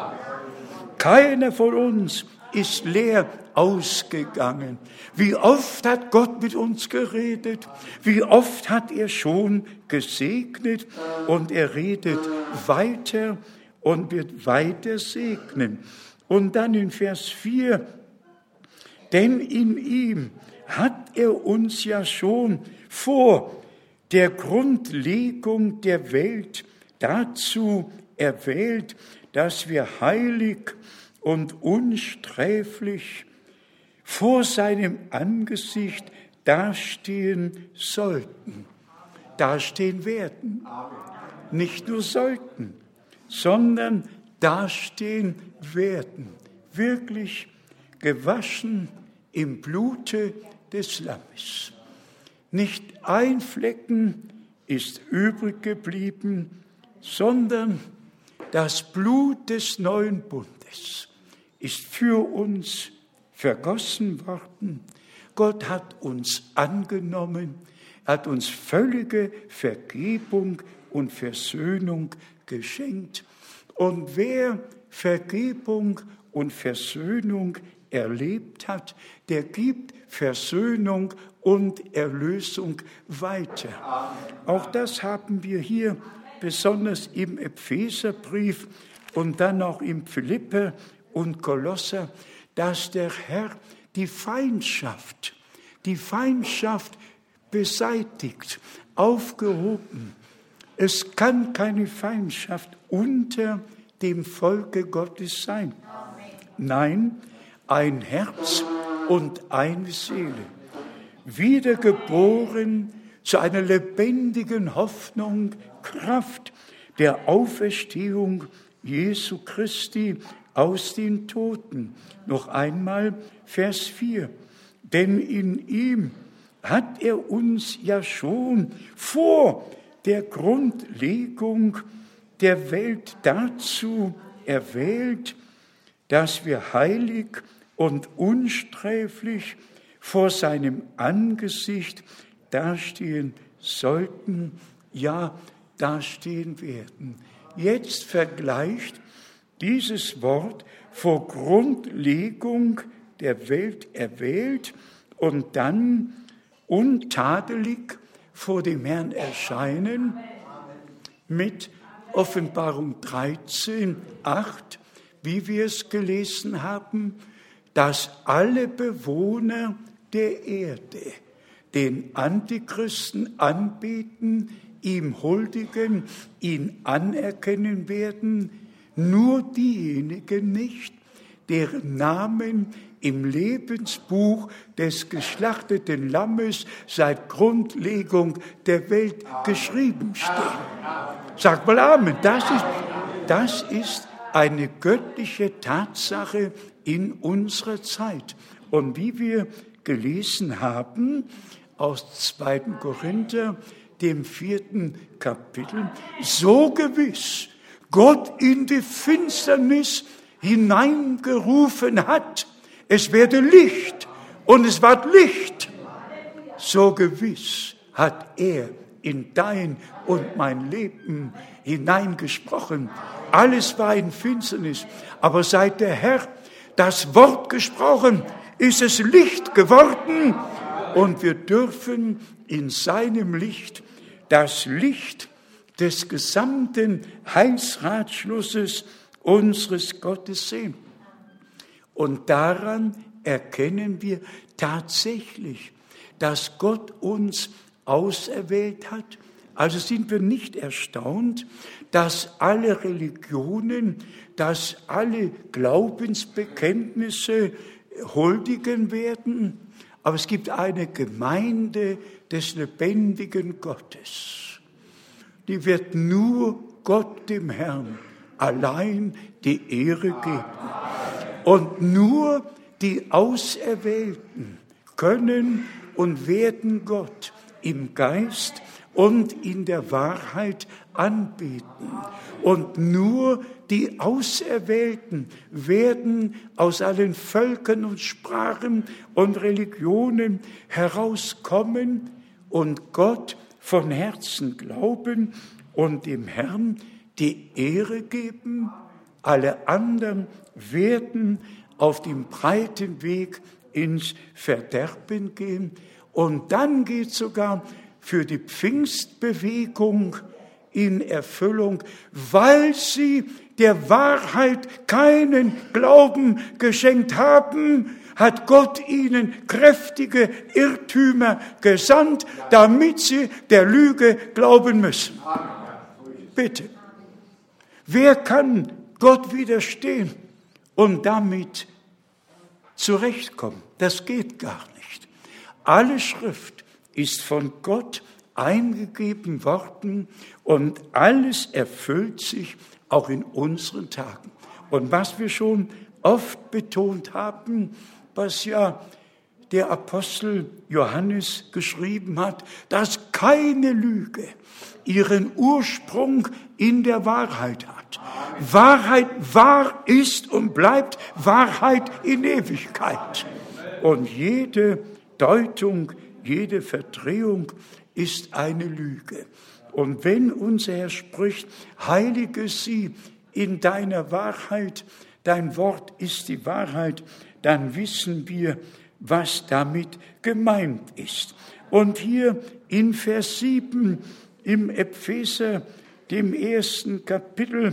Keiner von uns ist leer ausgegangen. Wie oft hat Gott mit uns geredet? Wie oft hat er schon gesegnet? Und er redet weiter und wird weiter segnen. Und dann in Vers vier, denn in ihm hat er uns ja schon vor der Grundlegung der Welt dazu erwählt, dass wir heilig und unsträflich vor seinem Angesicht dastehen sollten, dastehen werden. Nicht nur sollten, sondern dastehen werden. Wirklich gewaschen im Blute des Lammes. Nicht ein Flecken ist übrig geblieben, sondern das Blut des neuen Bundes ist für uns vergossen worden. Gott hat uns angenommen, hat uns völlige Vergebung und Versöhnung geschenkt. Und wer Vergebung und Versöhnung erlebt hat, der gibt Versöhnung und Erlösung weiter. Auch das haben wir hier besonders im Epheserbrief und dann auch im Philipper und Kolosser, dass der Herr die Feindschaft, die Feindschaft beseitigt, aufgehoben. Es kann keine Feindschaft unter dem Volke Gottes sein. Nein, ein Herz und eine Seele, wiedergeboren zu einer lebendigen Hoffnung, Kraft der Auferstehung Jesu Christi aus den Toten. Noch einmal Vers vier. Denn in ihm hat er uns ja schon vor der Grundlegung der Welt dazu erwählt, dass wir heilig und unsträflich vor seinem Angesicht dastehen sollten ja dastehen werden. Jetzt vergleicht dieses Wort vor Grundlegung der Welt erwählt und dann untadelig vor dem Herrn erscheinen mit Offenbarung dreizehn, acht, wie wir es gelesen haben, dass alle Bewohner der Erde den Antichristen anbeten, ihm huldigen, ihn anerkennen werden, nur diejenigen nicht, deren Namen im Lebensbuch des geschlachteten Lammes seit Grundlegung der Welt geschrieben stehen. Sagt mal Amen. Das ist, das ist eine göttliche Tatsache in unserer Zeit. Und wie wir gelesen haben aus zweiten Korinther, dem vierten Kapitel, so gewiss Gott in die Finsternis hineingerufen hat, es werde Licht und es ward Licht. So gewiss hat er in dein und mein Leben hineingesprochen. Alles war in Finsternis, aber seit der Herr das Wort gesprochen, ist es Licht geworden und wir dürfen in seinem Licht das Licht des gesamten Heilsratschlusses unseres Gottes sehen. Und daran erkennen wir tatsächlich, dass Gott uns auserwählt hat. Also sind wir nicht erstaunt, dass alle Religionen, dass alle Glaubensbekenntnisse huldigen werden. Aber es gibt eine Gemeinde des lebendigen Gottes. Die wird nur Gott, dem Herrn, allein die Ehre geben. Und nur die Auserwählten können und werden Gott im Geist und in der Wahrheit anbeten. Und nur die Auserwählten werden aus allen Völkern und Sprachen und Religionen herauskommen und Gott von Herzen glauben und dem Herrn die Ehre geben. Alle anderen werden auf dem breiten Weg ins Verderben gehen. Und dann geht sogar für die Pfingstbewegung in Erfüllung, weil sie der Wahrheit keinen Glauben geschenkt haben, hat Gott ihnen kräftige Irrtümer gesandt, damit sie der Lüge glauben müssen. Bitte. Wer kann Gott widerstehen und damit zurechtkommen? Das geht gar nicht. Alle Schrift ist von Gott eingegeben worden und alles erfüllt sich auch in unseren Tagen. Und was wir schon oft betont haben, was ja der Apostel Johannes geschrieben hat, dass keine Lüge ihren Ursprung in der Wahrheit hat. Wahrheit wahr ist und bleibt Wahrheit in Ewigkeit. Und jede Deutung, jede Verdrehung ist eine Lüge. Und wenn unser Herr spricht, heilige sie in deiner Wahrheit, dein Wort ist die Wahrheit, dann wissen wir, was damit gemeint ist. Und hier in Vers sieben im Epheser, dem ersten Kapitel,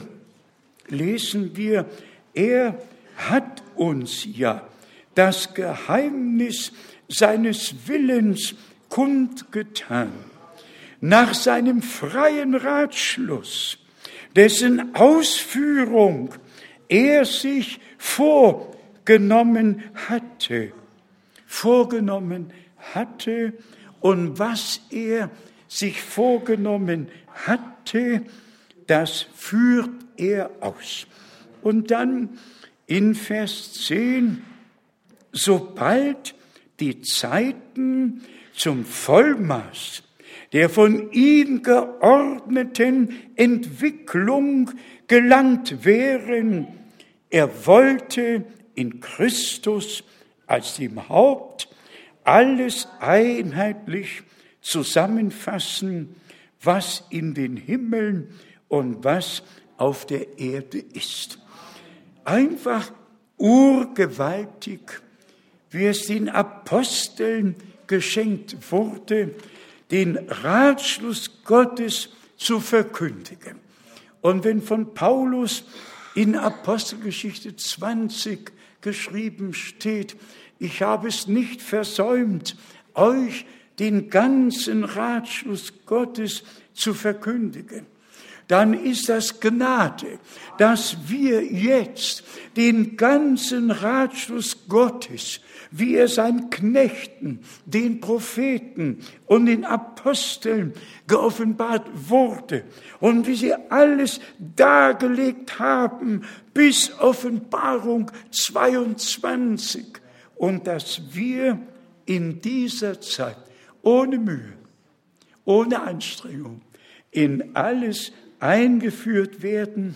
lesen wir, er hat uns ja das Geheimnis seines Willens kundgetan, nach seinem freien Ratschluss, dessen Ausführung er sich vorgenommen hatte, vorgenommen hatte und was er sich vorgenommen hatte, das führt er aus. Und dann in Vers zehn, sobald die Zeiten zum Vollmaß der von ihm geordneten Entwicklung gelangt wären, er wollte in Christus als dem Haupt alles einheitlich zusammenfassen, was in den Himmeln und was auf der Erde ist. Einfach urgewaltig, wie es den Aposteln geschenkt wurde, den Ratschluss Gottes zu verkündigen. Und wenn von Paulus in Apostelgeschichte zwanzig geschrieben steht, ich habe es nicht versäumt, euch den ganzen Ratschluss Gottes zu verkündigen, dann ist das Gnade, dass wir jetzt den ganzen Ratschluss Gottes, wie er seinen Knechten, den Propheten und den Aposteln geoffenbart wurde und wie sie alles dargelegt haben bis Offenbarung zweiundzwanzig und dass wir in dieser Zeit ohne Mühe, ohne Anstrengung in alles eingeführt werden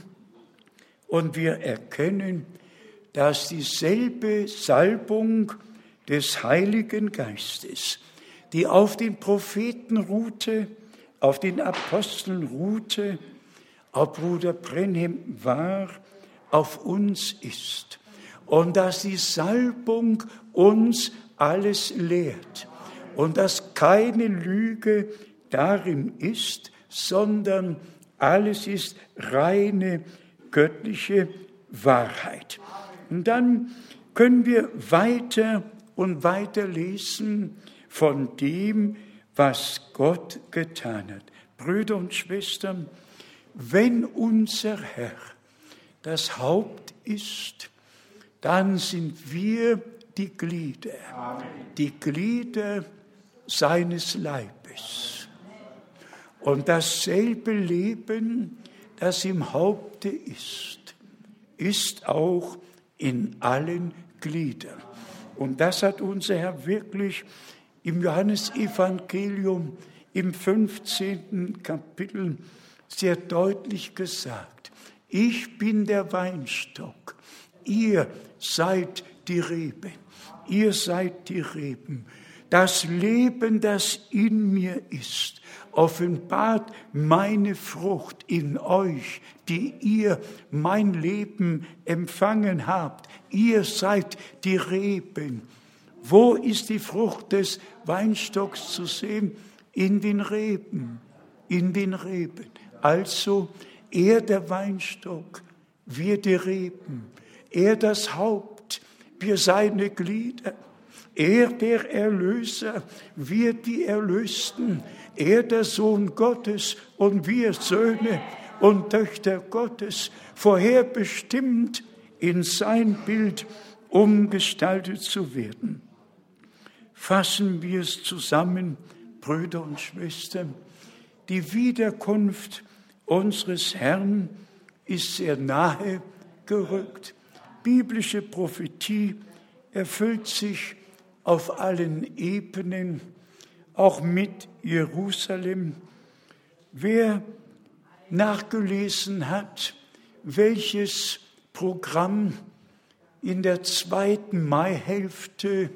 und wir erkennen, dass dieselbe Salbung des Heiligen Geistes, die auf den Propheten ruhte, auf den Aposteln ruhte, auf Bruder Brenhem war, auf uns ist. Und dass die Salbung uns alles lehrt. Und dass keine Lüge darin ist, sondern alles ist reine göttliche Wahrheit. Und dann können wir weiter und weiter lesen von dem, was Gott getan hat. Brüder und Schwestern, wenn unser Herr das Haupt ist, dann sind wir die Glieder, Amen. Die Glieder seines Leibes. Und dasselbe Leben, das im Haupte ist, ist auch in allen Gliedern. Und das hat unser Herr wirklich im Johannesevangelium im fünfzehnten Kapitel sehr deutlich gesagt. Ich bin der Weinstock, ihr seid die Reben, ihr seid die Reben. Das Leben, das in mir ist, offenbart meine Frucht in euch, die ihr mein Leben empfangen habt. Ihr seid die Reben. Wo ist die Frucht des Weinstocks zu sehen? In den Reben, in den Reben. Also er der Weinstock, wir die Reben. Er das Haupt, wir seine Glieder. Er der Erlöser, wir die Erlösten. Er der Sohn Gottes und wir Söhne und Töchter Gottes, vorherbestimmt in sein Bild umgestaltet zu werden. Fassen wir es zusammen, Brüder und Schwestern. Die Wiederkunft unseres Herrn ist sehr nahe gerückt. Biblische Prophetie erfüllt sich auf allen Ebenen, auch mit Jerusalem. Wer nachgelesen hat, welches Programm in der zweiten Maihälfte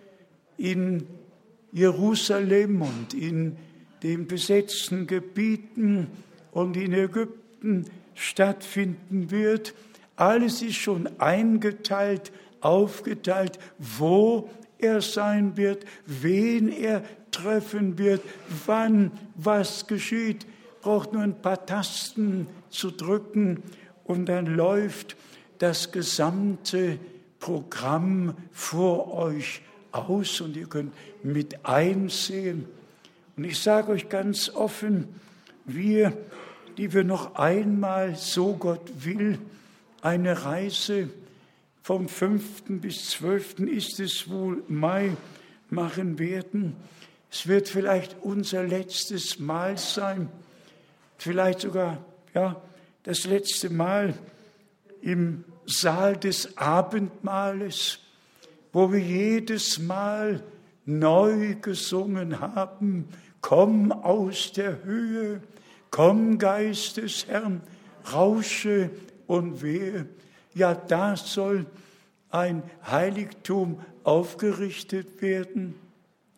in Jerusalem und in den besetzten Gebieten und in Ägypten stattfinden wird, alles ist schon eingeteilt, aufgeteilt, wo er sein wird, wen er treffen wird, wann was geschieht. Braucht nur ein paar Tasten zu drücken und dann läuft das gesamte Programm vor euch aus und ihr könnt mit einsehen. Und ich sage euch ganz offen, wir, die wir noch einmal, so Gott will, eine Reise vom fünften bis zwölften ist es wohl Mai machen werden. Es wird vielleicht unser letztes Mal sein, vielleicht sogar ja, das letzte Mal im Saal des Abendmahles, wo wir jedes Mal neu gesungen haben, komm aus der Höhe, komm Geist des Herrn, rausche und wehe. Ja, da soll ein Heiligtum aufgerichtet werden.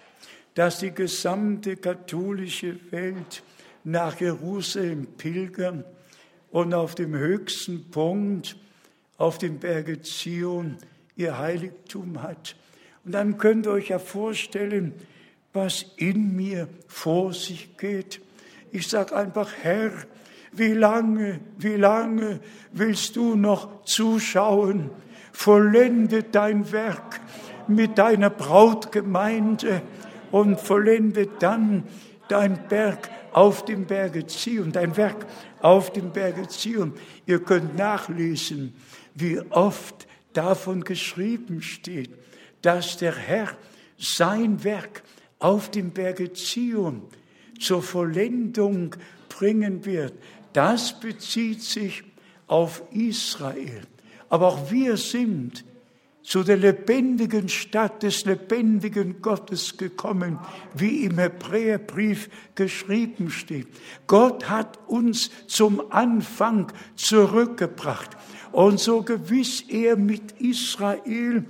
dass die gesamte katholische Welt nach Jerusalem pilgern und auf dem höchsten Punkt, auf dem Berge Zion, ihr Heiligtum hat. Und dann könnt ihr euch ja vorstellen, was in mir vor sich geht. Ich sage einfach, Herr, wie lange, wie lange willst du noch zuschauen? Vollende dein Werk mit deiner Brautgemeinde und vollende dann dein Werk auf dem Berge Zion, dein Werk auf dem Berge Zion. Ihr könnt nachlesen, wie oft davon geschrieben steht, dass der Herr sein Werk auf dem Berge Zion zur Vollendung bringen wird. Das bezieht sich auf Israel. Aber auch wir sind zu der lebendigen Stadt des lebendigen Gottes gekommen, wie im Hebräerbrief geschrieben steht. Gott hat uns zum Anfang zurückgebracht. Und so gewiss er mit Israel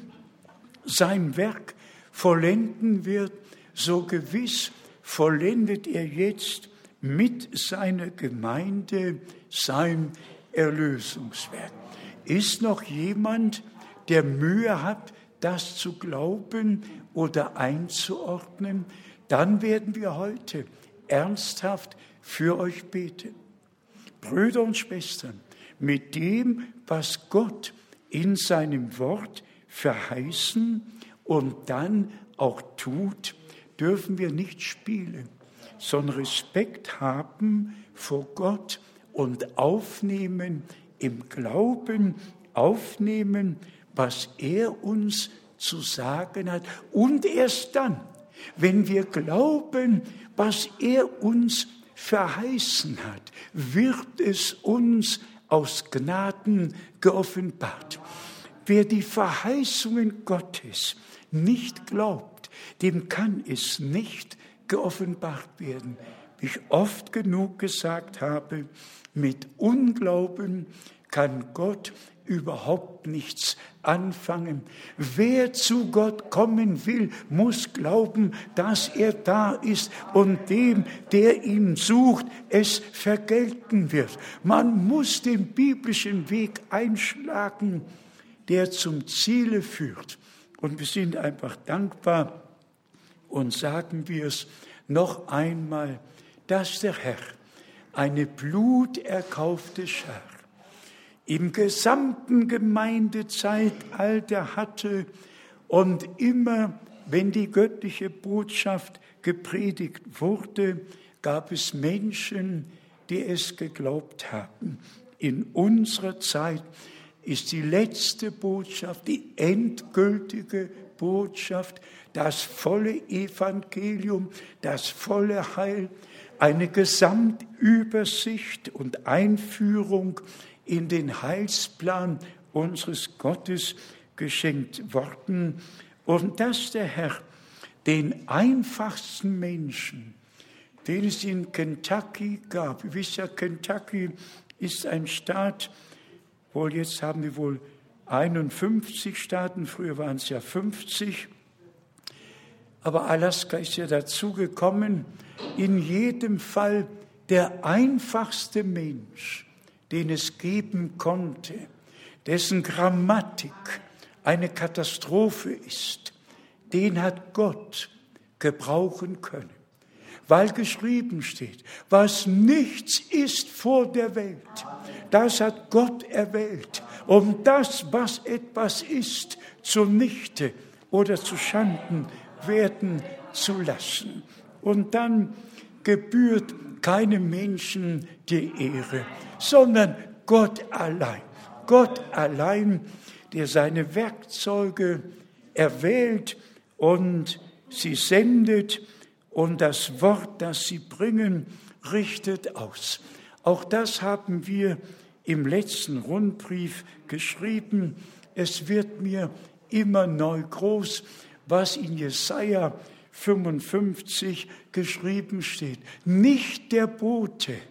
sein Werk vollenden wird, so gewiss vollendet er jetzt mit seiner Gemeinde sein Erlösungswerk. Ist noch jemand, der Mühe hat, das zu glauben oder einzuordnen? Dann werden wir heute ernsthaft für euch beten. Brüder und Schwestern, mit dem, was Gott in seinem Wort verheißen und dann auch tut, dürfen wir nicht spielen, sondern Respekt haben vor Gott und aufnehmen, im Glauben aufnehmen, was er uns zu sagen hat. Und erst dann, wenn wir glauben, was er uns verheißen hat, wird es uns aus Gnaden geoffenbart. Wer die Verheißungen Gottes nicht glaubt, dem kann es nicht geoffenbart werden. Wie ich oft genug gesagt habe, mit Unglauben kann Gott überhaupt nichts anfangen. Wer zu Gott kommen will, muss glauben, dass er da ist und dem, der ihn sucht, es vergelten wird. Man muss den biblischen Weg einschlagen, der zum Ziele führt. Und wir sind einfach dankbar und sagen wir es noch einmal, dass der Herr eine bluterkaufte Schar im gesamten Gemeindezeitalter hatte und immer, wenn die göttliche Botschaft gepredigt wurde, gab es Menschen, die es geglaubt haben. In unserer Zeit ist die letzte Botschaft, die endgültige Botschaft, das volle Evangelium, das volle Heil, eine Gesamtübersicht und Einführung in den Heilsplan unseres Gottes geschenkt worden. Und dass der Herr den einfachsten Menschen, den es in Kentucky gab, ihr wisst ja, Kentucky ist ein Staat, wohl jetzt haben wir wohl einundfünfzig Staaten, früher waren es ja fünfzig, aber Alaska ist ja dazugekommen. In jedem Fall der einfachste Mensch, den es geben konnte, dessen Grammatik eine Katastrophe ist, den hat Gott gebrauchen können. Weil geschrieben steht, was nichts ist vor der Welt, das hat Gott erwählt, um das, was etwas ist, zunichte oder zu Schanden werden zu lassen. Und dann gebührt keinem Menschen die Ehre, sondern Gott allein. Gott allein, der seine Werkzeuge erwählt und sie sendet und das Wort, das sie bringen, richtet aus. Auch das haben wir im letzten Rundbrief geschrieben. Es wird mir immer neu groß, was in Jesaja fünfundfünfzig geschrieben steht. Nicht der Bote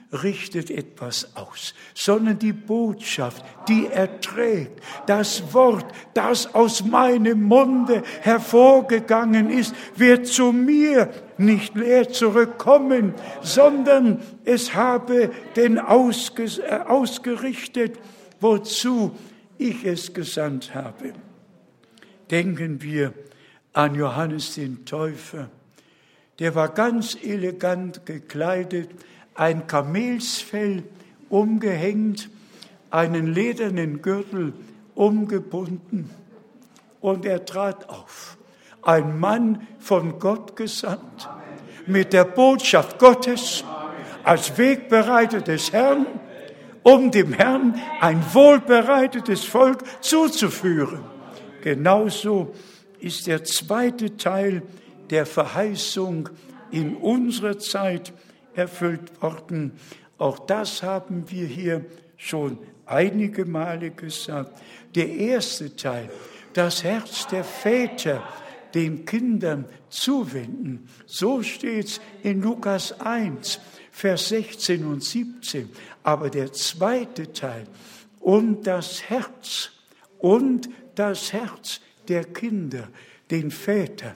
richtet etwas aus, sondern die Botschaft, die er trägt, das Wort, das aus meinem Munde hervorgegangen ist, wird zu mir nicht leer zurückkommen, sondern es habe den ausges- äh, ausgerichtet, wozu ich es gesandt habe. Denken wir an Johannes den Täufer. Der war ganz elegant gekleidet, ein Kamelsfell umgehängt, einen ledernen Gürtel umgebunden. Und er trat auf, ein Mann von Gott gesandt, mit der Botschaft Gottes als Wegbereiter des Herrn, um dem Herrn ein wohlbereitetes Volk zuzuführen. Genauso ist der zweite Teil der Verheißung in unserer Zeit erfüllt worden. Auch das haben wir hier schon einige Male gesagt. Der erste Teil, das Herz der Väter den Kindern zuwenden. So steht's in Lukas eins, Vers sechzehn und siebzehn. Aber der zweite Teil, und das Herz, und das Herz der Kinder, den Vätern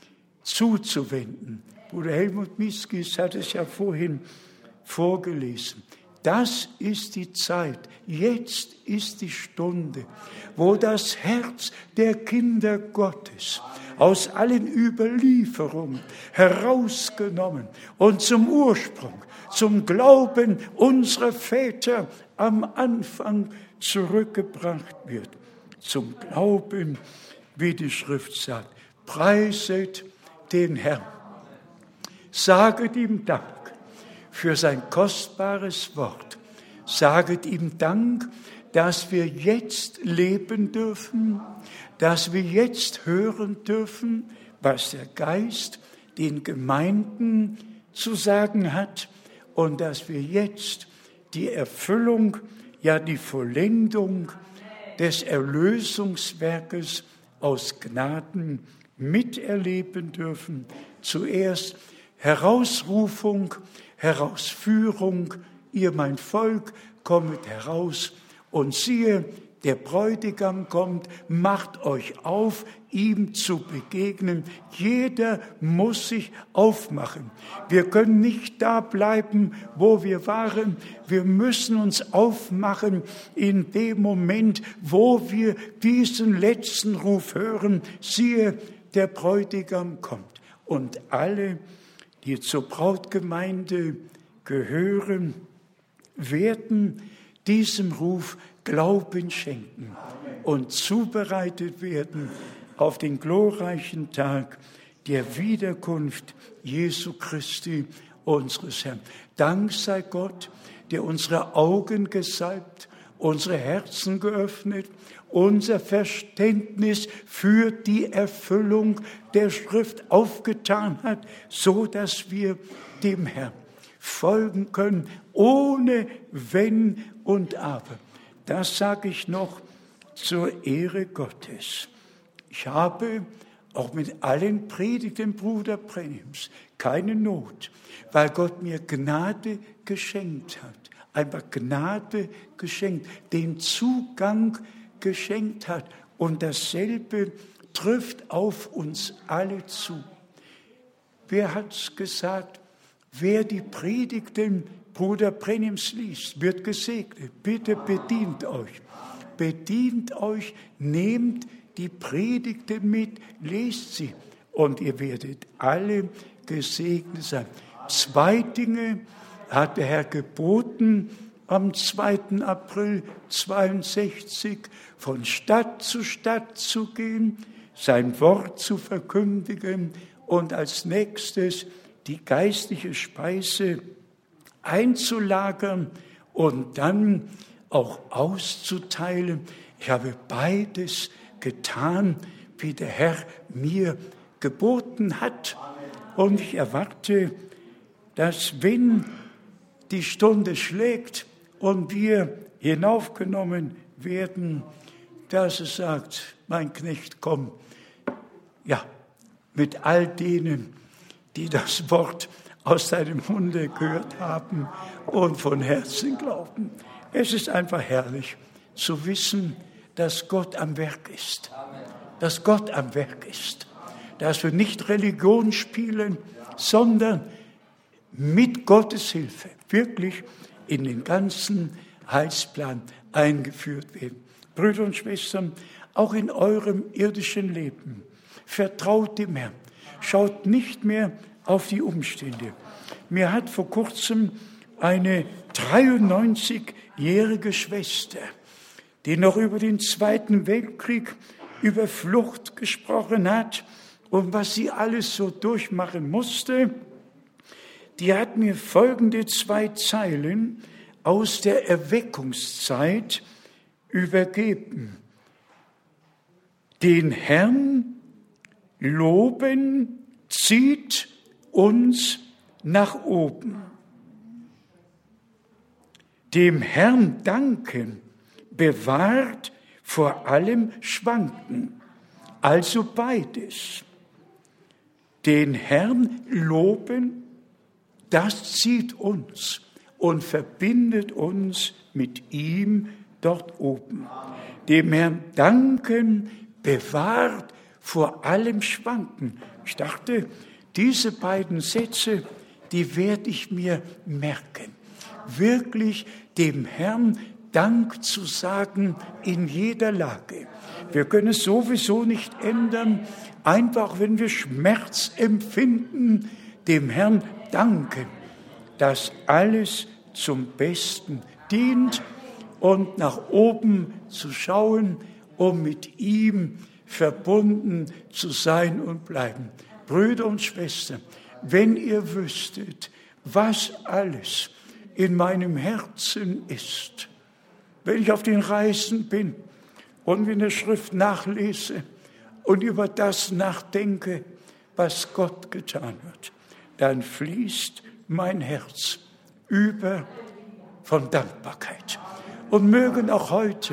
zuzuwenden. Bruder Helmut Miskis hat es ja vorhin vorgelesen. Das ist die Zeit, jetzt ist die Stunde, wo das Herz der Kinder Gottes aus allen Überlieferungen herausgenommen und zum Ursprung, zum Glauben unserer Väter am Anfang zurückgebracht wird. Zum Glauben, wie die Schrift sagt, preiset den Herrn. Saget ihm Dank für sein kostbares Wort. Saget ihm Dank, dass wir jetzt leben dürfen, dass wir jetzt hören dürfen, was der Geist den Gemeinden zu sagen hat und dass wir jetzt die Erfüllung, ja die Vollendung des Erlösungswerkes aus Gnaden miterleben dürfen. Zuerst Herausrufung, Herausführung, ihr mein Volk, kommet heraus und siehe, der Bräutigam kommt, macht euch auf, ihm zu begegnen. Jeder muss sich aufmachen. Wir können nicht da bleiben, wo wir waren. Wir müssen uns aufmachen in dem Moment, wo wir diesen letzten Ruf hören. Siehe, der Bräutigam kommt. Und alle, die zur Brautgemeinde gehören, werden diesem Ruf Glauben schenken und zubereitet werden auf den glorreichen Tag der Wiederkunft Jesu Christi, unseres Herrn. Dank sei Gott, der unsere Augen gesalbt, unsere Herzen geöffnet, unser Verständnis für die Erfüllung der Schrift aufgetan hat, so dass wir dem Herrn folgen können, ohne Wenn und Aber. Das sage ich noch zur Ehre Gottes. Ich habe auch mit allen Predigten Bruder Brennims keine Not, weil Gott mir Gnade geschenkt hat. Einfach Gnade geschenkt, den Zugang geschenkt hat. Und dasselbe trifft auf uns alle zu. Wer hat's gesagt? Wer die Predigten Bruder Brennims liest, wird gesegnet. Bitte bedient euch. Bedient euch, nehmt die Predigten mit, lest sie und ihr werdet alle gesegnet sein. Zwei Dinge hat der Herr geboten am zweiten April zweiundsechzig, von Stadt zu Stadt zu gehen, sein Wort zu verkündigen und als nächstes die geistliche Speise einzulagern und dann auch auszuteilen. Ich habe beides getan, wie der Herr mir geboten hat. Und ich erwarte, dass wenn die Stunde schlägt und wir hinaufgenommen werden, dass es sagt, mein Knecht, komm, ja, mit all denen, die das Wort aus deinem Munde gehört haben und von Herzen glauben. Es ist einfach herrlich zu wissen, dass Gott am Werk ist. Dass Gott am Werk ist. Dass wir nicht Religion spielen, sondern mit Gottes Hilfe wirklich in den ganzen Heilsplan eingeführt werden. Brüder und Schwestern, auch in eurem irdischen Leben, vertraut dem Herrn. Schaut nicht mehr auf die Umstände. Mir hat vor kurzem eine dreiundneunzigjährige Schwester, die noch über den Zweiten Weltkrieg, über Flucht gesprochen hat und was sie alles so durchmachen musste, die hat mir folgende zwei Zeilen aus der Erweckungszeit übergeben. Den Herrn loben zieht uns nach oben. Dem Herrn danken bewahrt vor allem Schwanken. Also beides. Den Herrn loben, das zieht uns und verbindet uns mit ihm dort oben. Dem Herrn danken bewahrt vor allem Schwanken. Ich dachte, diese beiden Sätze, die werde ich mir merken. Wirklich dem Herrn Dank zu sagen in jeder Lage. Wir können es sowieso nicht ändern, einfach wenn wir Schmerz empfinden, dem Herrn danken, dass alles zum Besten dient und nach oben zu schauen, um mit ihm verbunden zu sein und bleiben. Brüder und Schwestern, wenn ihr wüsstet, was alles in meinem Herzen ist, wenn ich auf den Reisen bin und in der Schrift nachlese und über das nachdenke, was Gott getan hat, dann fließt mein Herz über von Dankbarkeit. Und mögen auch heute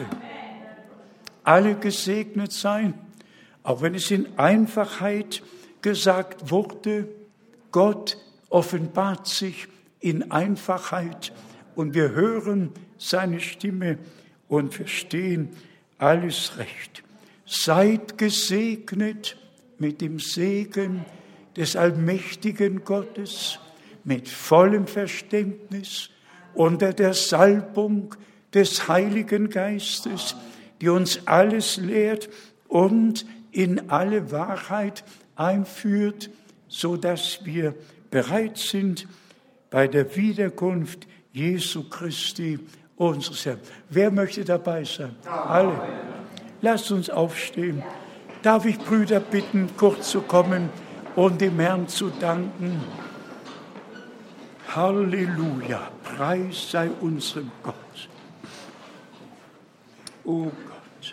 alle gesegnet sein, auch wenn es in Einfachheit gesagt wurde, Gott offenbart sich in Einfachheit und wir hören seine Stimme und verstehen alles recht. Seid gesegnet mit dem Segen des allmächtigen Gottes, mit vollem Verständnis, unter der Salbung des Heiligen Geistes, die uns alles lehrt und in alle Wahrheit einführt, so dass wir bereit sind bei der Wiederkunft Jesu Christi, unseres Herrn. Wer möchte dabei sein? Alle. Lasst uns aufstehen. Darf ich Brüder bitten, kurz zu kommen und dem Herrn zu danken? Halleluja, Preis sei unserem Gott. O Gott.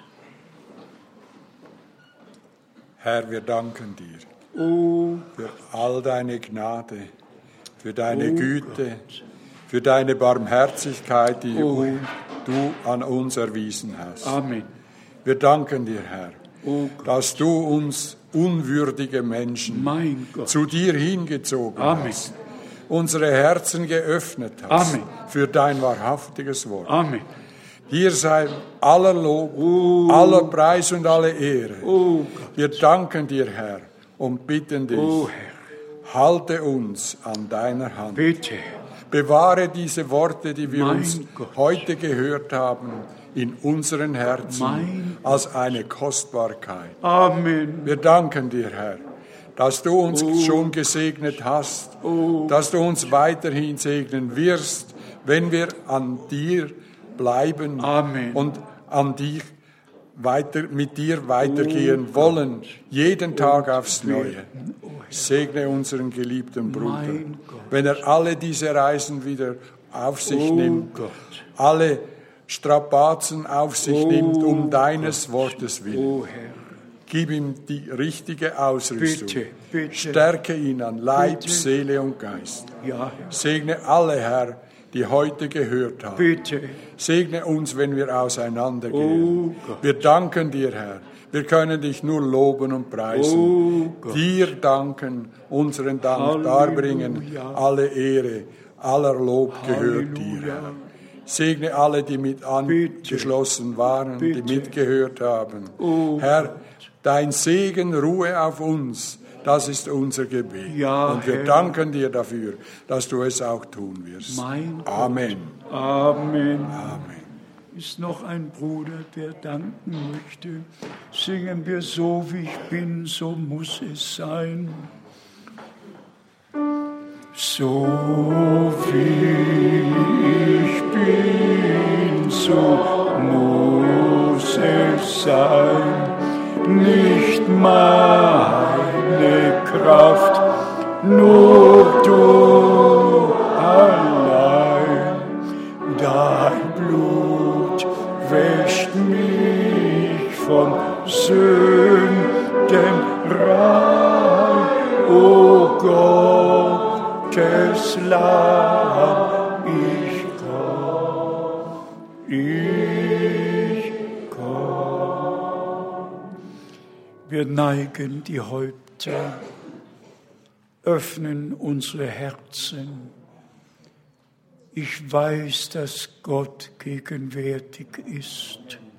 Herr, wir danken dir O für all deine Gnade, für deine O Güte, Gott. für deine Barmherzigkeit, die O du an uns erwiesen hast. Amen. Wir danken dir, Herr, O Gott. dass du uns unwürdige Menschen Mein Gott. zu dir hingezogen Amen. hast, unsere Herzen geöffnet hast Amen. für dein wahrhaftiges Wort. Amen. Dir sei aller Lob, Oh. aller Preis und alle Ehre. O Gott. Wir danken dir, Herr, und bitten dich, O Herr. halte uns an deiner Hand. Bitte. Bewahre diese Worte, die wir Mein uns Gott. heute gehört haben, in unseren Herzen Mein als eine Kostbarkeit. Amen. Wir danken dir, Herr, dass du uns Oh. schon gesegnet hast, Oh. dass du uns weiterhin segnen wirst, wenn wir an dir bleiben Amen. und an dich weiter, mit dir weitergehen wollen, jeden Tag aufs Neue. Segne unseren geliebten Bruder, Mein Gott. wenn er alle diese Reisen wieder auf sich Oh nimmt, Gott. alle Strapazen auf sich Oh nimmt, um deines Wortes willen. O Herr. Gib ihm die richtige Ausrüstung. Bitte, bitte. Stärke ihn an Leib, Bitte. Seele und Geist. Ja, Herr. Segne alle, Herr, die heute gehört haben. Bitte. Segne uns, wenn wir auseinandergehen. Oh Gott. Wir danken dir, Herr, Wir können dich nur loben und preisen, Oh Gott. dir danken, unseren Dank Halleluja. darbringen. Alle Ehre, aller Lob gehört dir. Halleluja. Segne alle, die mit angeschlossen waren, Bitte. die mitgehört haben. Oh Herr, dein Segen ruhe auf uns. Das ist unser Gebet. Ja, und wir Herr. danken dir dafür, dass du es auch tun wirst. Mein Gott. Amen. Amen. Amen. Ist noch ein Bruder, der danken möchte. Singen wir so, wie ich bin, so muss es sein. So wie ich bin, so muss es sein. Nicht meine Kraft, nur du allein. Dein Blut wäscht mich von Sünden rein. O Gottes Lamm, ich komm, ich komm. Wir neigen die Häupter, öffnen unsere Herzen. Ich weiß, dass Gott gegenwärtig ist.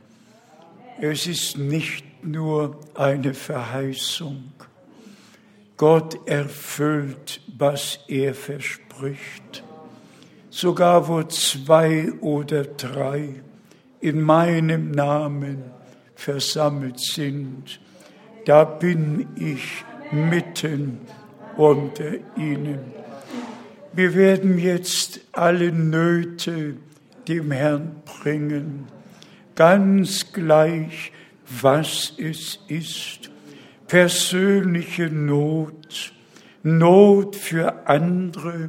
Es ist nicht nur eine Verheißung. Gott erfüllt, was er verspricht. Sogar wo zwei oder drei in meinem Namen versammelt sind, da bin ich mitten unter ihnen. Wir werden jetzt alle Nöte dem Herrn bringen, ganz gleich, was es ist. Persönliche Not, Not für andere,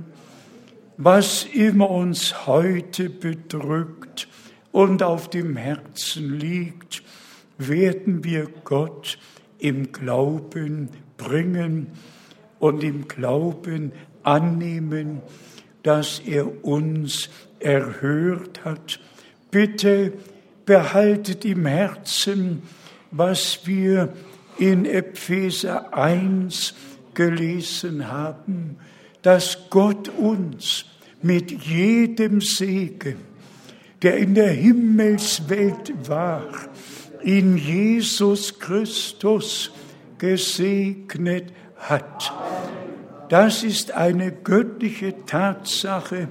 was immer uns heute bedrückt und auf dem Herzen liegt, werden wir Gott im Glauben bringen und im Glauben annehmen, dass er uns erhört hat. Bitte behaltet im Herzen, was wir in Epheser eins gelesen haben, dass Gott uns mit jedem Segen, der in der Himmelswelt war, in Jesus Christus gesegnet hat. Das ist eine göttliche Tatsache,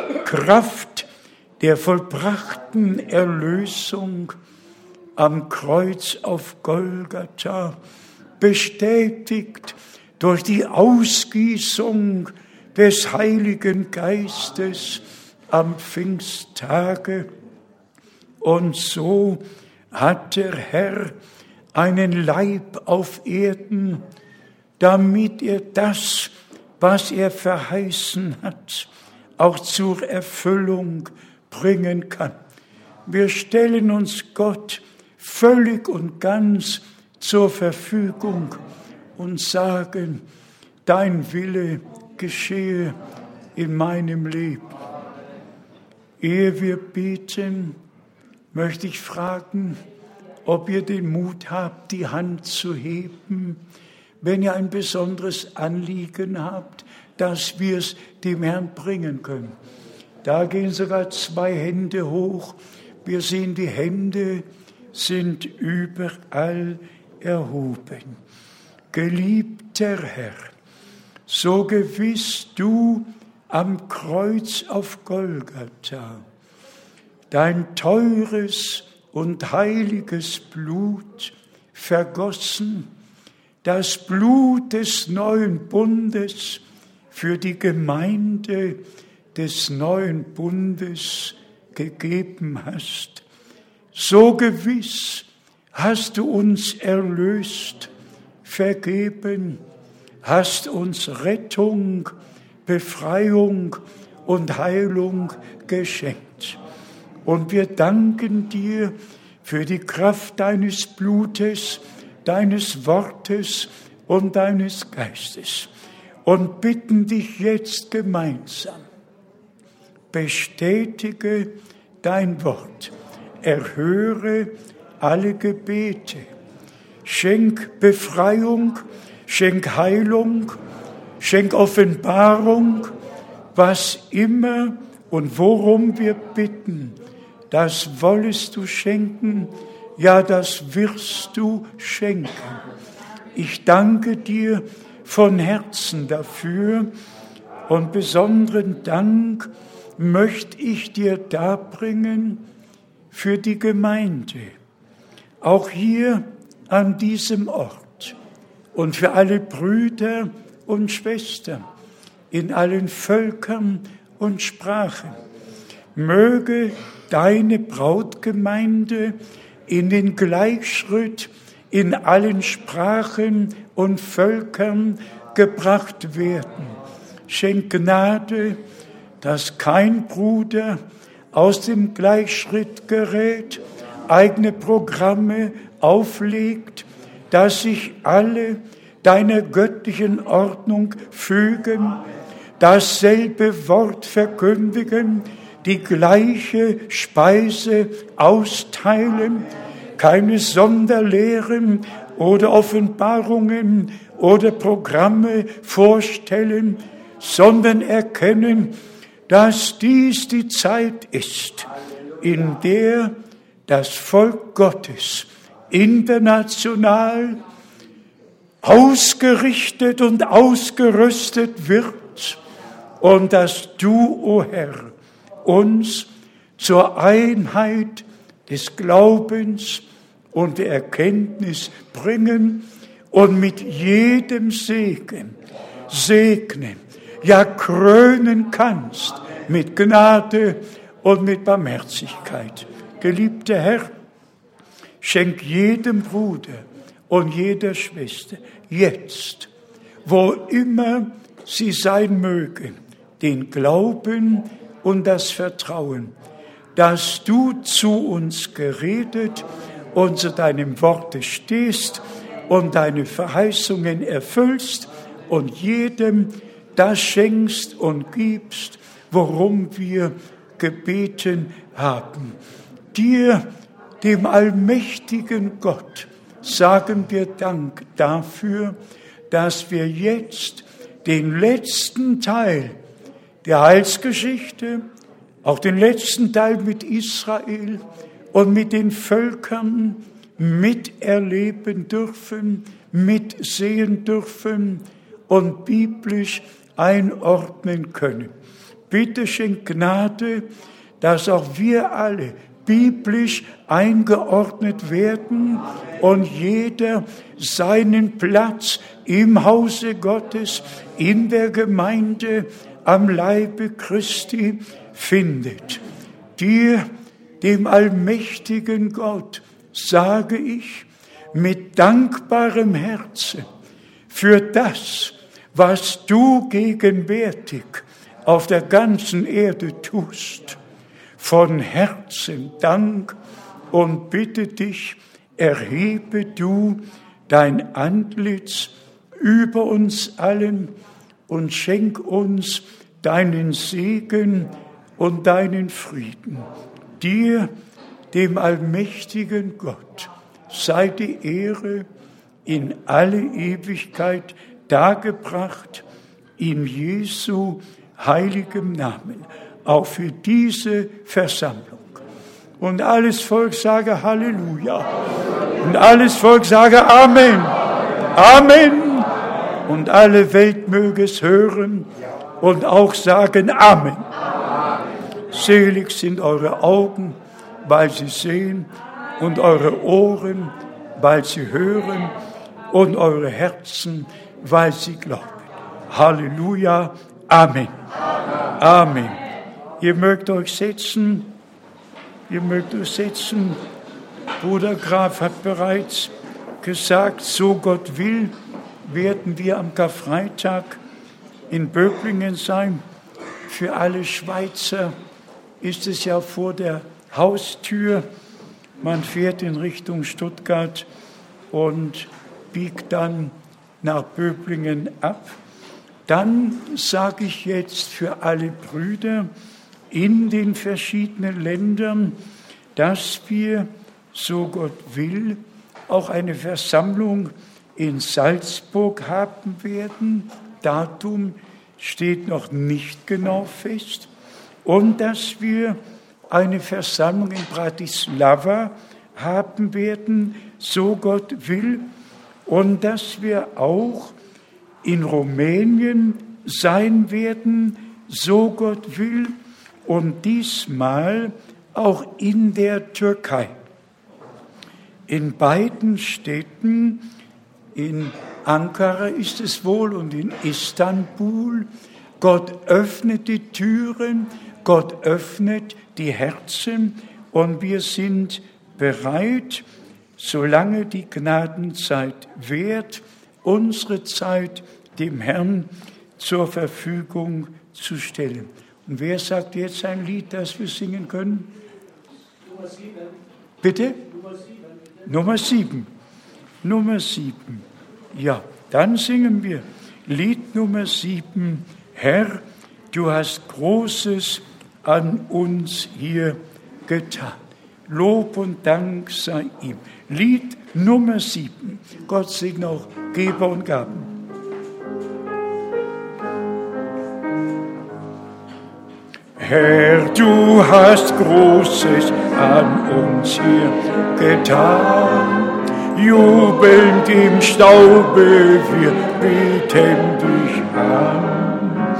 Kraft der vollbrachten Erlösung am Kreuz auf Golgatha, bestätigt durch die Ausgießung des Heiligen Geistes am Pfingsttage. Und so hat der Herr einen Leib auf Erden, damit er das, was er verheißen hat, auch zur Erfüllung bringen kann. Wir stellen uns Gott völlig und ganz zur Verfügung und sagen, dein Wille geschehe in meinem Leben. Ehe wir beten, möchte ich fragen, ob ihr den Mut habt, die Hand zu heben, wenn ihr ein besonderes Anliegen habt, dass wir es dem Herrn bringen können. Da gehen sogar zwei Hände hoch. Wir sehen, die Hände sind überall erhoben. Geliebter Herr, so gewiss du am Kreuz auf Golgatha dein teures und heiliges Blut vergossen, das Blut des neuen Bundes für die Gemeinde des neuen Bundes gegeben hast. So gewiss hast du uns erlöst, vergeben, hast uns Rettung, Befreiung und Heilung geschenkt. Und wir danken dir für die Kraft deines Blutes, deines Wortes und deines Geistes und bitten dich jetzt gemeinsam, bestätige dein Wort, erhöre alle Gebete, Schenk Befreiung, schenk Heilung, schenk Offenbarung, was immer und worum wir bitten, das wollest du schenken, ja, das wirst du schenken. Ich danke dir von Herzen dafür und besonderen Dank möchte ich dir darbringen für die Gemeinde, auch hier an diesem Ort und für alle Brüder und Schwestern in allen Völkern und Sprachen. Möge deine Brautgemeinde in den Gleichschritt in allen Sprachen und Völkern gebracht werden. Schenk Gnade, dass kein Bruder aus dem Gleichschritt gerät, eigene Programme auflegt, dass sich alle deiner göttlichen Ordnung fügen, dasselbe Wort verkündigen, die gleiche Speise austeilen, keine Sonderlehren oder Offenbarungen oder Programme vorstellen, sondern erkennen, dass dies die Zeit ist, in der das Volk Gottes international ausgerichtet und ausgerüstet wird und dass du, o Herr, uns zur Einheit des Glaubens und der Erkenntnis bringen und mit jedem Segen segnen, ja krönen kannst mit Gnade und mit Barmherzigkeit. Geliebter Herr, schenk jedem Bruder und jeder Schwester jetzt, wo immer sie sein mögen, den Glauben und das Vertrauen, dass du zu uns geredet und zu deinem Worte stehst und deine Verheißungen erfüllst und jedem das schenkst und gibst, worum wir gebeten haben. Dir, dem allmächtigen Gott, sagen wir Dank dafür, dass wir jetzt den letzten Teil der Heilsgeschichte, auch den letzten Teil mit Israel und mit den Völkern miterleben dürfen, mitsehen dürfen und biblisch einordnen können. Bitte schenk Gnade, dass auch wir alle biblisch eingeordnet werden und jeder seinen Platz im Hause Gottes, in der Gemeinde, am Leibe Christi findet. Dir, dem allmächtigen Gott, sage ich mit dankbarem Herzen für das, was du gegenwärtig auf der ganzen Erde tust. Von Herzen Dank und bitte dich, erhebe du dein Antlitz über uns allen und schenk uns deinen Segen und deinen Frieden. Dir, dem allmächtigen Gott, sei die Ehre in alle Ewigkeit dargebracht, in Jesu heiligem Namen, auch für diese Versammlung. Und alles Volk sage Halleluja. Und alles Volk sage Amen. Amen. Und alle Welt möge es hören und auch sagen Amen. Selig sind eure Augen, weil sie sehen, und eure Ohren, weil sie hören, und eure Herzen, weil sie glauben. Halleluja. Amen. Amen. Ihr mögt euch setzen. Ihr mögt euch setzen. Bruder Graf hat bereits gesagt, so Gott will, werden wir am Karfreitag in Böblingen sein. Für alle Schweizer ist es ja vor der Haustür. Man fährt in Richtung Stuttgart und biegt dann nach Böblingen ab. Dann sage ich jetzt für alle Brüder in den verschiedenen Ländern, dass wir, so Gott will, auch eine Versammlung in Salzburg haben werden. Datum steht noch nicht genau fest. Und dass wir eine Versammlung in Bratislava haben werden, so Gott will. Und dass wir auch in Rumänien sein werden, so Gott will. Und diesmal auch in der Türkei. In beiden Städten, in Ankara ist es wohl und in Istanbul, Gott öffnet die Türen, Gott öffnet die Herzen und wir sind bereit, solange die Gnadenzeit währt, unsere Zeit dem Herrn zur Verfügung zu stellen. Und wer sagt jetzt ein Lied, das wir singen können? Nummer sieben. Bitte? Nummer sieben. Nummer sieben. Nummer sieben. Ja, dann singen wir Lied Nummer sieben. Herr, du hast Großes an uns hier getan. Lob und Dank sei ihm. Lied Nummer sieben. Gott segne auch Geber und Gaben. Herr, du hast Großes an uns hier getan. Jubelnd im Staube, wir beten dich an.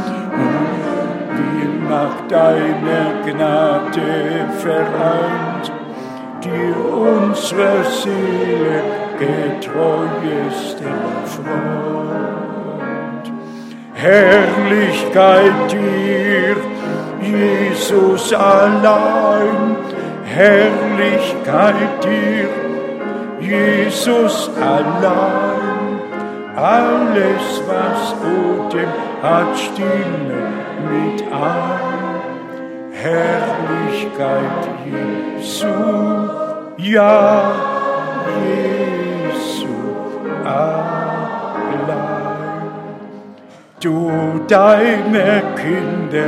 Wir nach deiner Gnade vereint, dir unserer Seele getreuester Freund. Herrlichkeit dir, Jesus allein, Herrlichkeit dir, Jesus allein. Alles, was Odem hat, stimme mit ein. Herrlichkeit Jesu, ja, Jesu allein. Du deine Kinder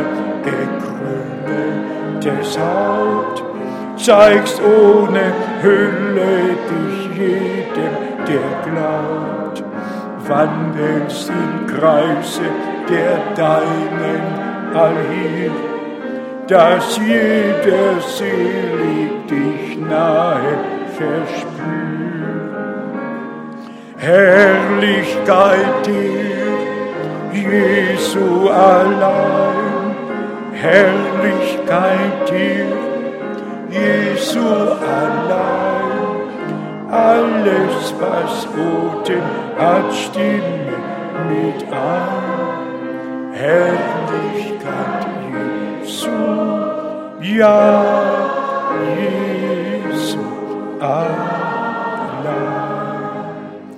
gekröntes Haupt, zeigst ohne Hülle dich jedem, der glaubt, wandelst im Kreise der Deinen allhier, dass jeder selig dich nahe verspürt. Herrlichkeit dir, Jesu allein, Herrlichkeit dir, Jesu allein. Alles, was Odem hat, stimme mit ein. Herrlichkeit Jesu, ja, Jesu allein.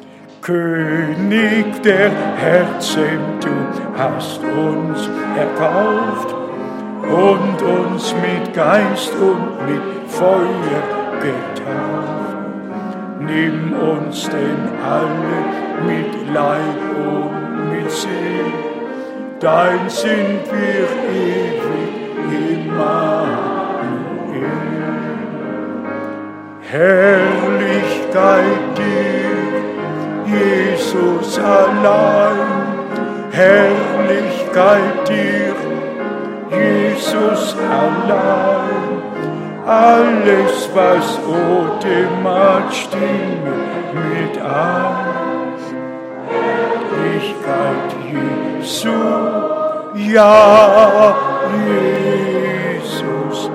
König der Herzen, du hast uns erkauft und uns mit Geist und mit Feuer getauft. Nimm uns denn alle mit Leib und mit Seele, dein sind wir ewig Immanuel. Herrlichkeit dir, Jesus allein, Herrlichkeit dir, Jesus allein. Alles, was Odem hat, stimme mit ein. Herrlichkeit Jesu, ja, Jesus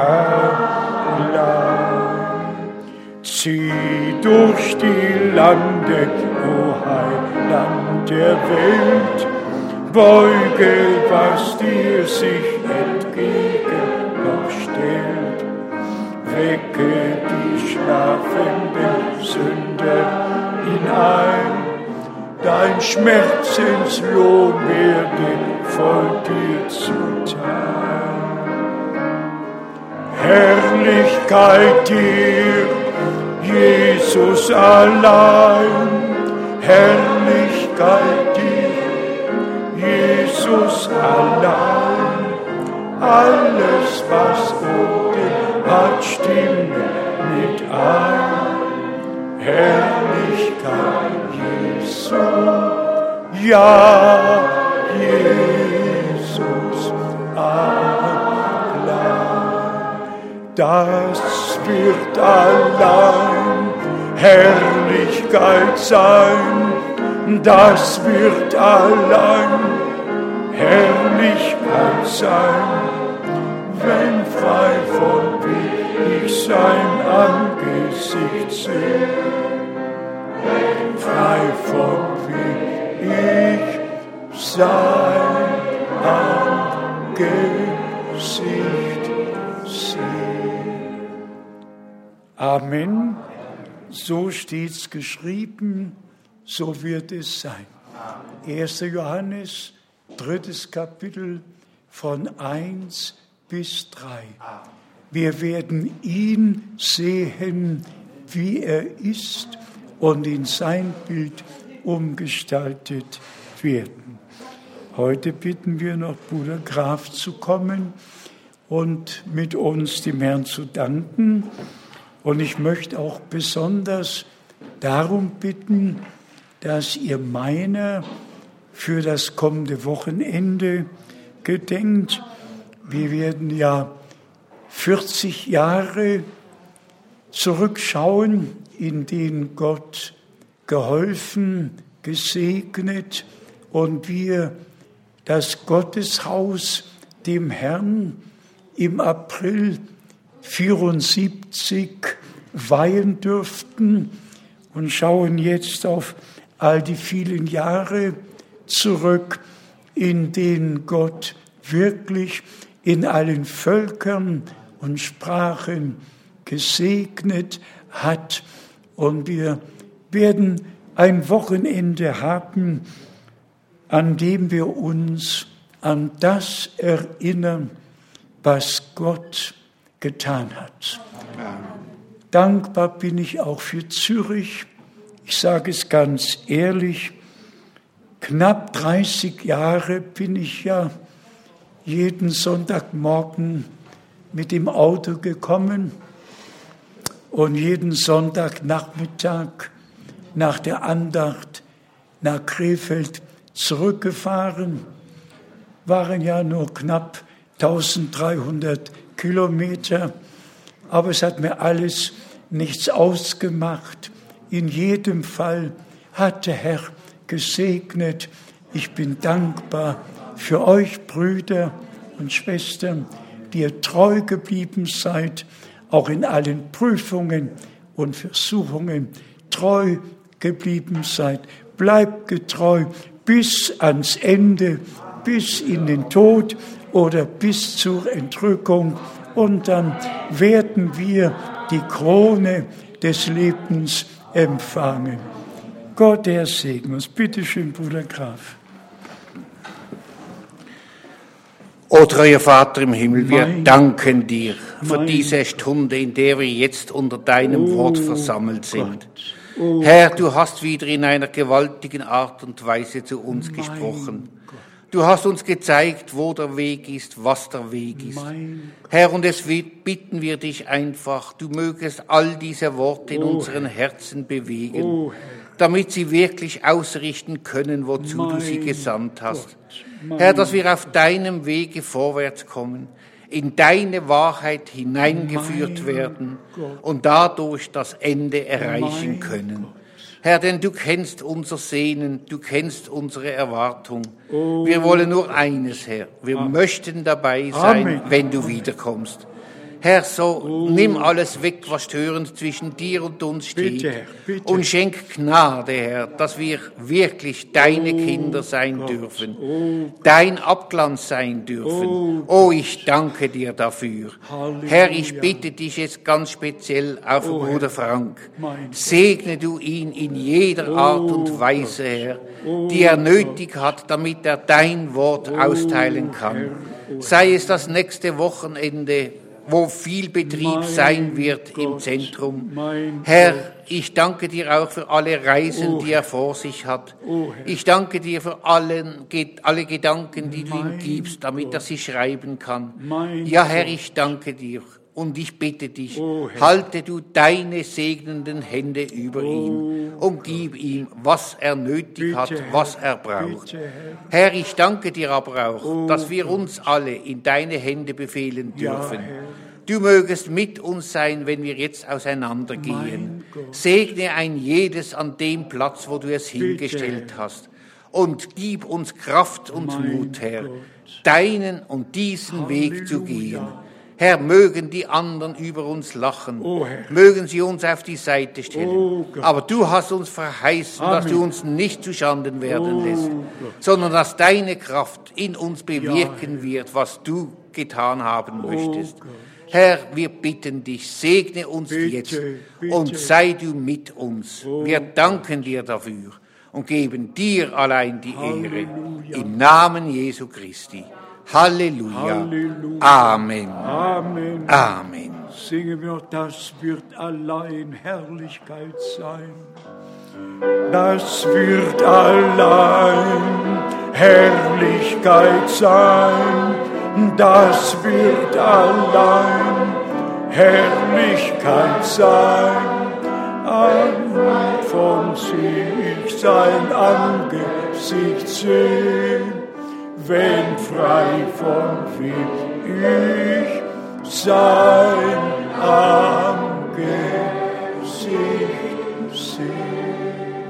allein. Zieh durch die Lande, o Heiland der Welt, beuge, was dir sich entgegen noch stellt. Wecke die schlafenden Sünder hinein, dein Schmerzenslohn werde voll dir zuteil. Herrlichkeit dir, Jesus allein, Herrlichkeit dir, Jesus allein. Alles, was Odem hat, stimme mit ein. Herrlichkeit Jesu, ja, Jesus allein. Das wird allein Herrlichkeit sein, das wird allein Herrlichkeit sein, wenn frei von Weh ich sein Angesicht sehe, wenn frei von Weh ich sein Angesicht sehe. Amen. So steht's geschrieben, so wird es sein. erster Johannes, drittes Kapitel, von eins bis drei. Wir werden ihn sehen, wie er ist, und in sein Bild umgestaltet werden. Heute bitten wir noch Bruder Graf zu kommen und mit uns dem Herrn zu danken. Und ich möchte auch besonders darum bitten, dass ihr meiner für das kommende Wochenende gedenkt. Wir werden ja vierzig Jahre zurückschauen, in denen Gott geholfen, gesegnet und wir das Gotteshaus dem Herrn im April vierundsiebzig weihen dürften und schauen jetzt auf all die vielen Jahre zurück, in denen Gott wirklich in allen Völkern und Sprachen gesegnet hat. Und wir werden ein Wochenende haben, an dem wir uns an das erinnern, was Gott getan hat. Dankbar bin ich auch für Zürich. Ich sage es ganz ehrlich, knapp dreißig Jahre bin ich ja jeden Sonntagmorgen mit dem Auto gekommen und jeden Sonntagnachmittag nach der Andacht nach Krefeld zurückgefahren. Waren ja nur knapp dreizehnhundert Kilometer, aber es hat mir alles nichts ausgemacht. In jedem Fall hat der Herr gesegnet. Ich bin dankbar für euch, Brüder und Schwestern, die ihr treu geblieben seid, auch in allen Prüfungen und Versuchungen treu geblieben seid. Bleibt getreu bis ans Ende, bis in den Tod oder bis zur Entrückung. Und dann werden wir die Krone des Lebens empfangen. Gott, der segne uns. Bitte schön, Bruder Graf. O treuer Vater im Himmel, wir Mein, danken dir für mein, diese Stunde, in der wir jetzt unter deinem oh, Wort versammelt sind. Gott, oh, Herr, du hast wieder in einer gewaltigen Art und Weise zu uns gesprochen. Gott. Du hast uns gezeigt, wo der Weg ist, was der Weg ist. Mein Herr, und es bitten wir dich einfach, du mögest all diese Worte in Oh, unseren Herzen bewegen, Oh, damit sie wirklich ausrichten können, wozu Mein du sie gesandt hast. Gott, mein Herr, dass wir auf deinem Wege vorwärts kommen, in deine Wahrheit hineingeführt Mein werden Gott. und dadurch das Ende erreichen Mein können. Gott. Herr, denn du kennst unser Sehnen, du kennst unsere Erwartung. Oh. Wir wollen nur eines, Herr. Wir Amen. möchten dabei sein, Amen. wenn du wiederkommst. Herr, so nimm alles weg, was störend zwischen dir und uns steht. Bitte, Herr, bitte. Und schenk Gnade, Herr, dass wir wirklich deine Kinder sein Gott. dürfen, Oh, dein Abglanz sein dürfen. Oh, Oh, ich danke dir dafür. Halleluja. Herr, ich bitte dich jetzt ganz speziell auf Oh, Bruder Herr. Frank. Mein Segne du ihn in jeder Oh, Art und Weise, Herr, Oh, die er nötig hat, damit er dein Wort austeilen kann. Herr. Oh, Sei es das nächste Wochenende, wo viel Betrieb Mein sein wird im Gott, Zentrum. mein Herr, Gott. ich danke dir auch für alle Reisen, Oh, die er vor sich hat. Oh, Herr. Ich danke dir für allen, alle Gedanken, die du ihm Mein gibst, damit er sie schreiben kann. Mein Ja, Herr, Gott. ich danke dir Und ich bitte dich, O Herr. halte du deine segnenden Hände über ihn und gib ihm, was er nötig Bitte, hat, Herr. was er braucht. Bitte, Herr. Herr, ich danke dir aber auch, O dass wir uns alle in deine Hände befehlen Ja, dürfen. Herr. Du mögest mit uns sein, wenn wir jetzt auseinandergehen. Mein Gott. Segne ein jedes an dem Platz, wo du es hingestellt hast. Und gib uns Kraft und Mein Mut, Herr, Gott. deinen und diesen Weg zu Halleluja. gehen. Herr, mögen die anderen über uns lachen, O Herr. mögen sie uns auf die Seite stellen. O Gott. Aber du hast uns verheißen, dass Amen. du uns nicht zu Schanden werden O lässt, Gott. sondern dass deine Kraft in uns bewirken wird, was du getan haben möchtest. Gott. Herr, wir bitten dich, segne uns Bitte, jetzt bitte. und sei du mit uns. Wir danken dir dafür und geben dir allein die Ehre. Halleluja. Im Namen Jesu Christi. Halleluja. Halleluja. Amen. Amen. Amen. Singen wir noch, das wird allein Herrlichkeit sein. Das wird allein Herrlichkeit sein. Das wird allein Herrlichkeit sein. An von sich sein Angesicht sehen, wenn frei von Weh ich sein Angesicht sehe.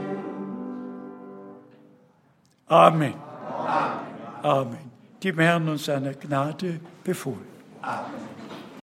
Amen. Amen. Die Herrn und seiner Gnade befohlen. Amen.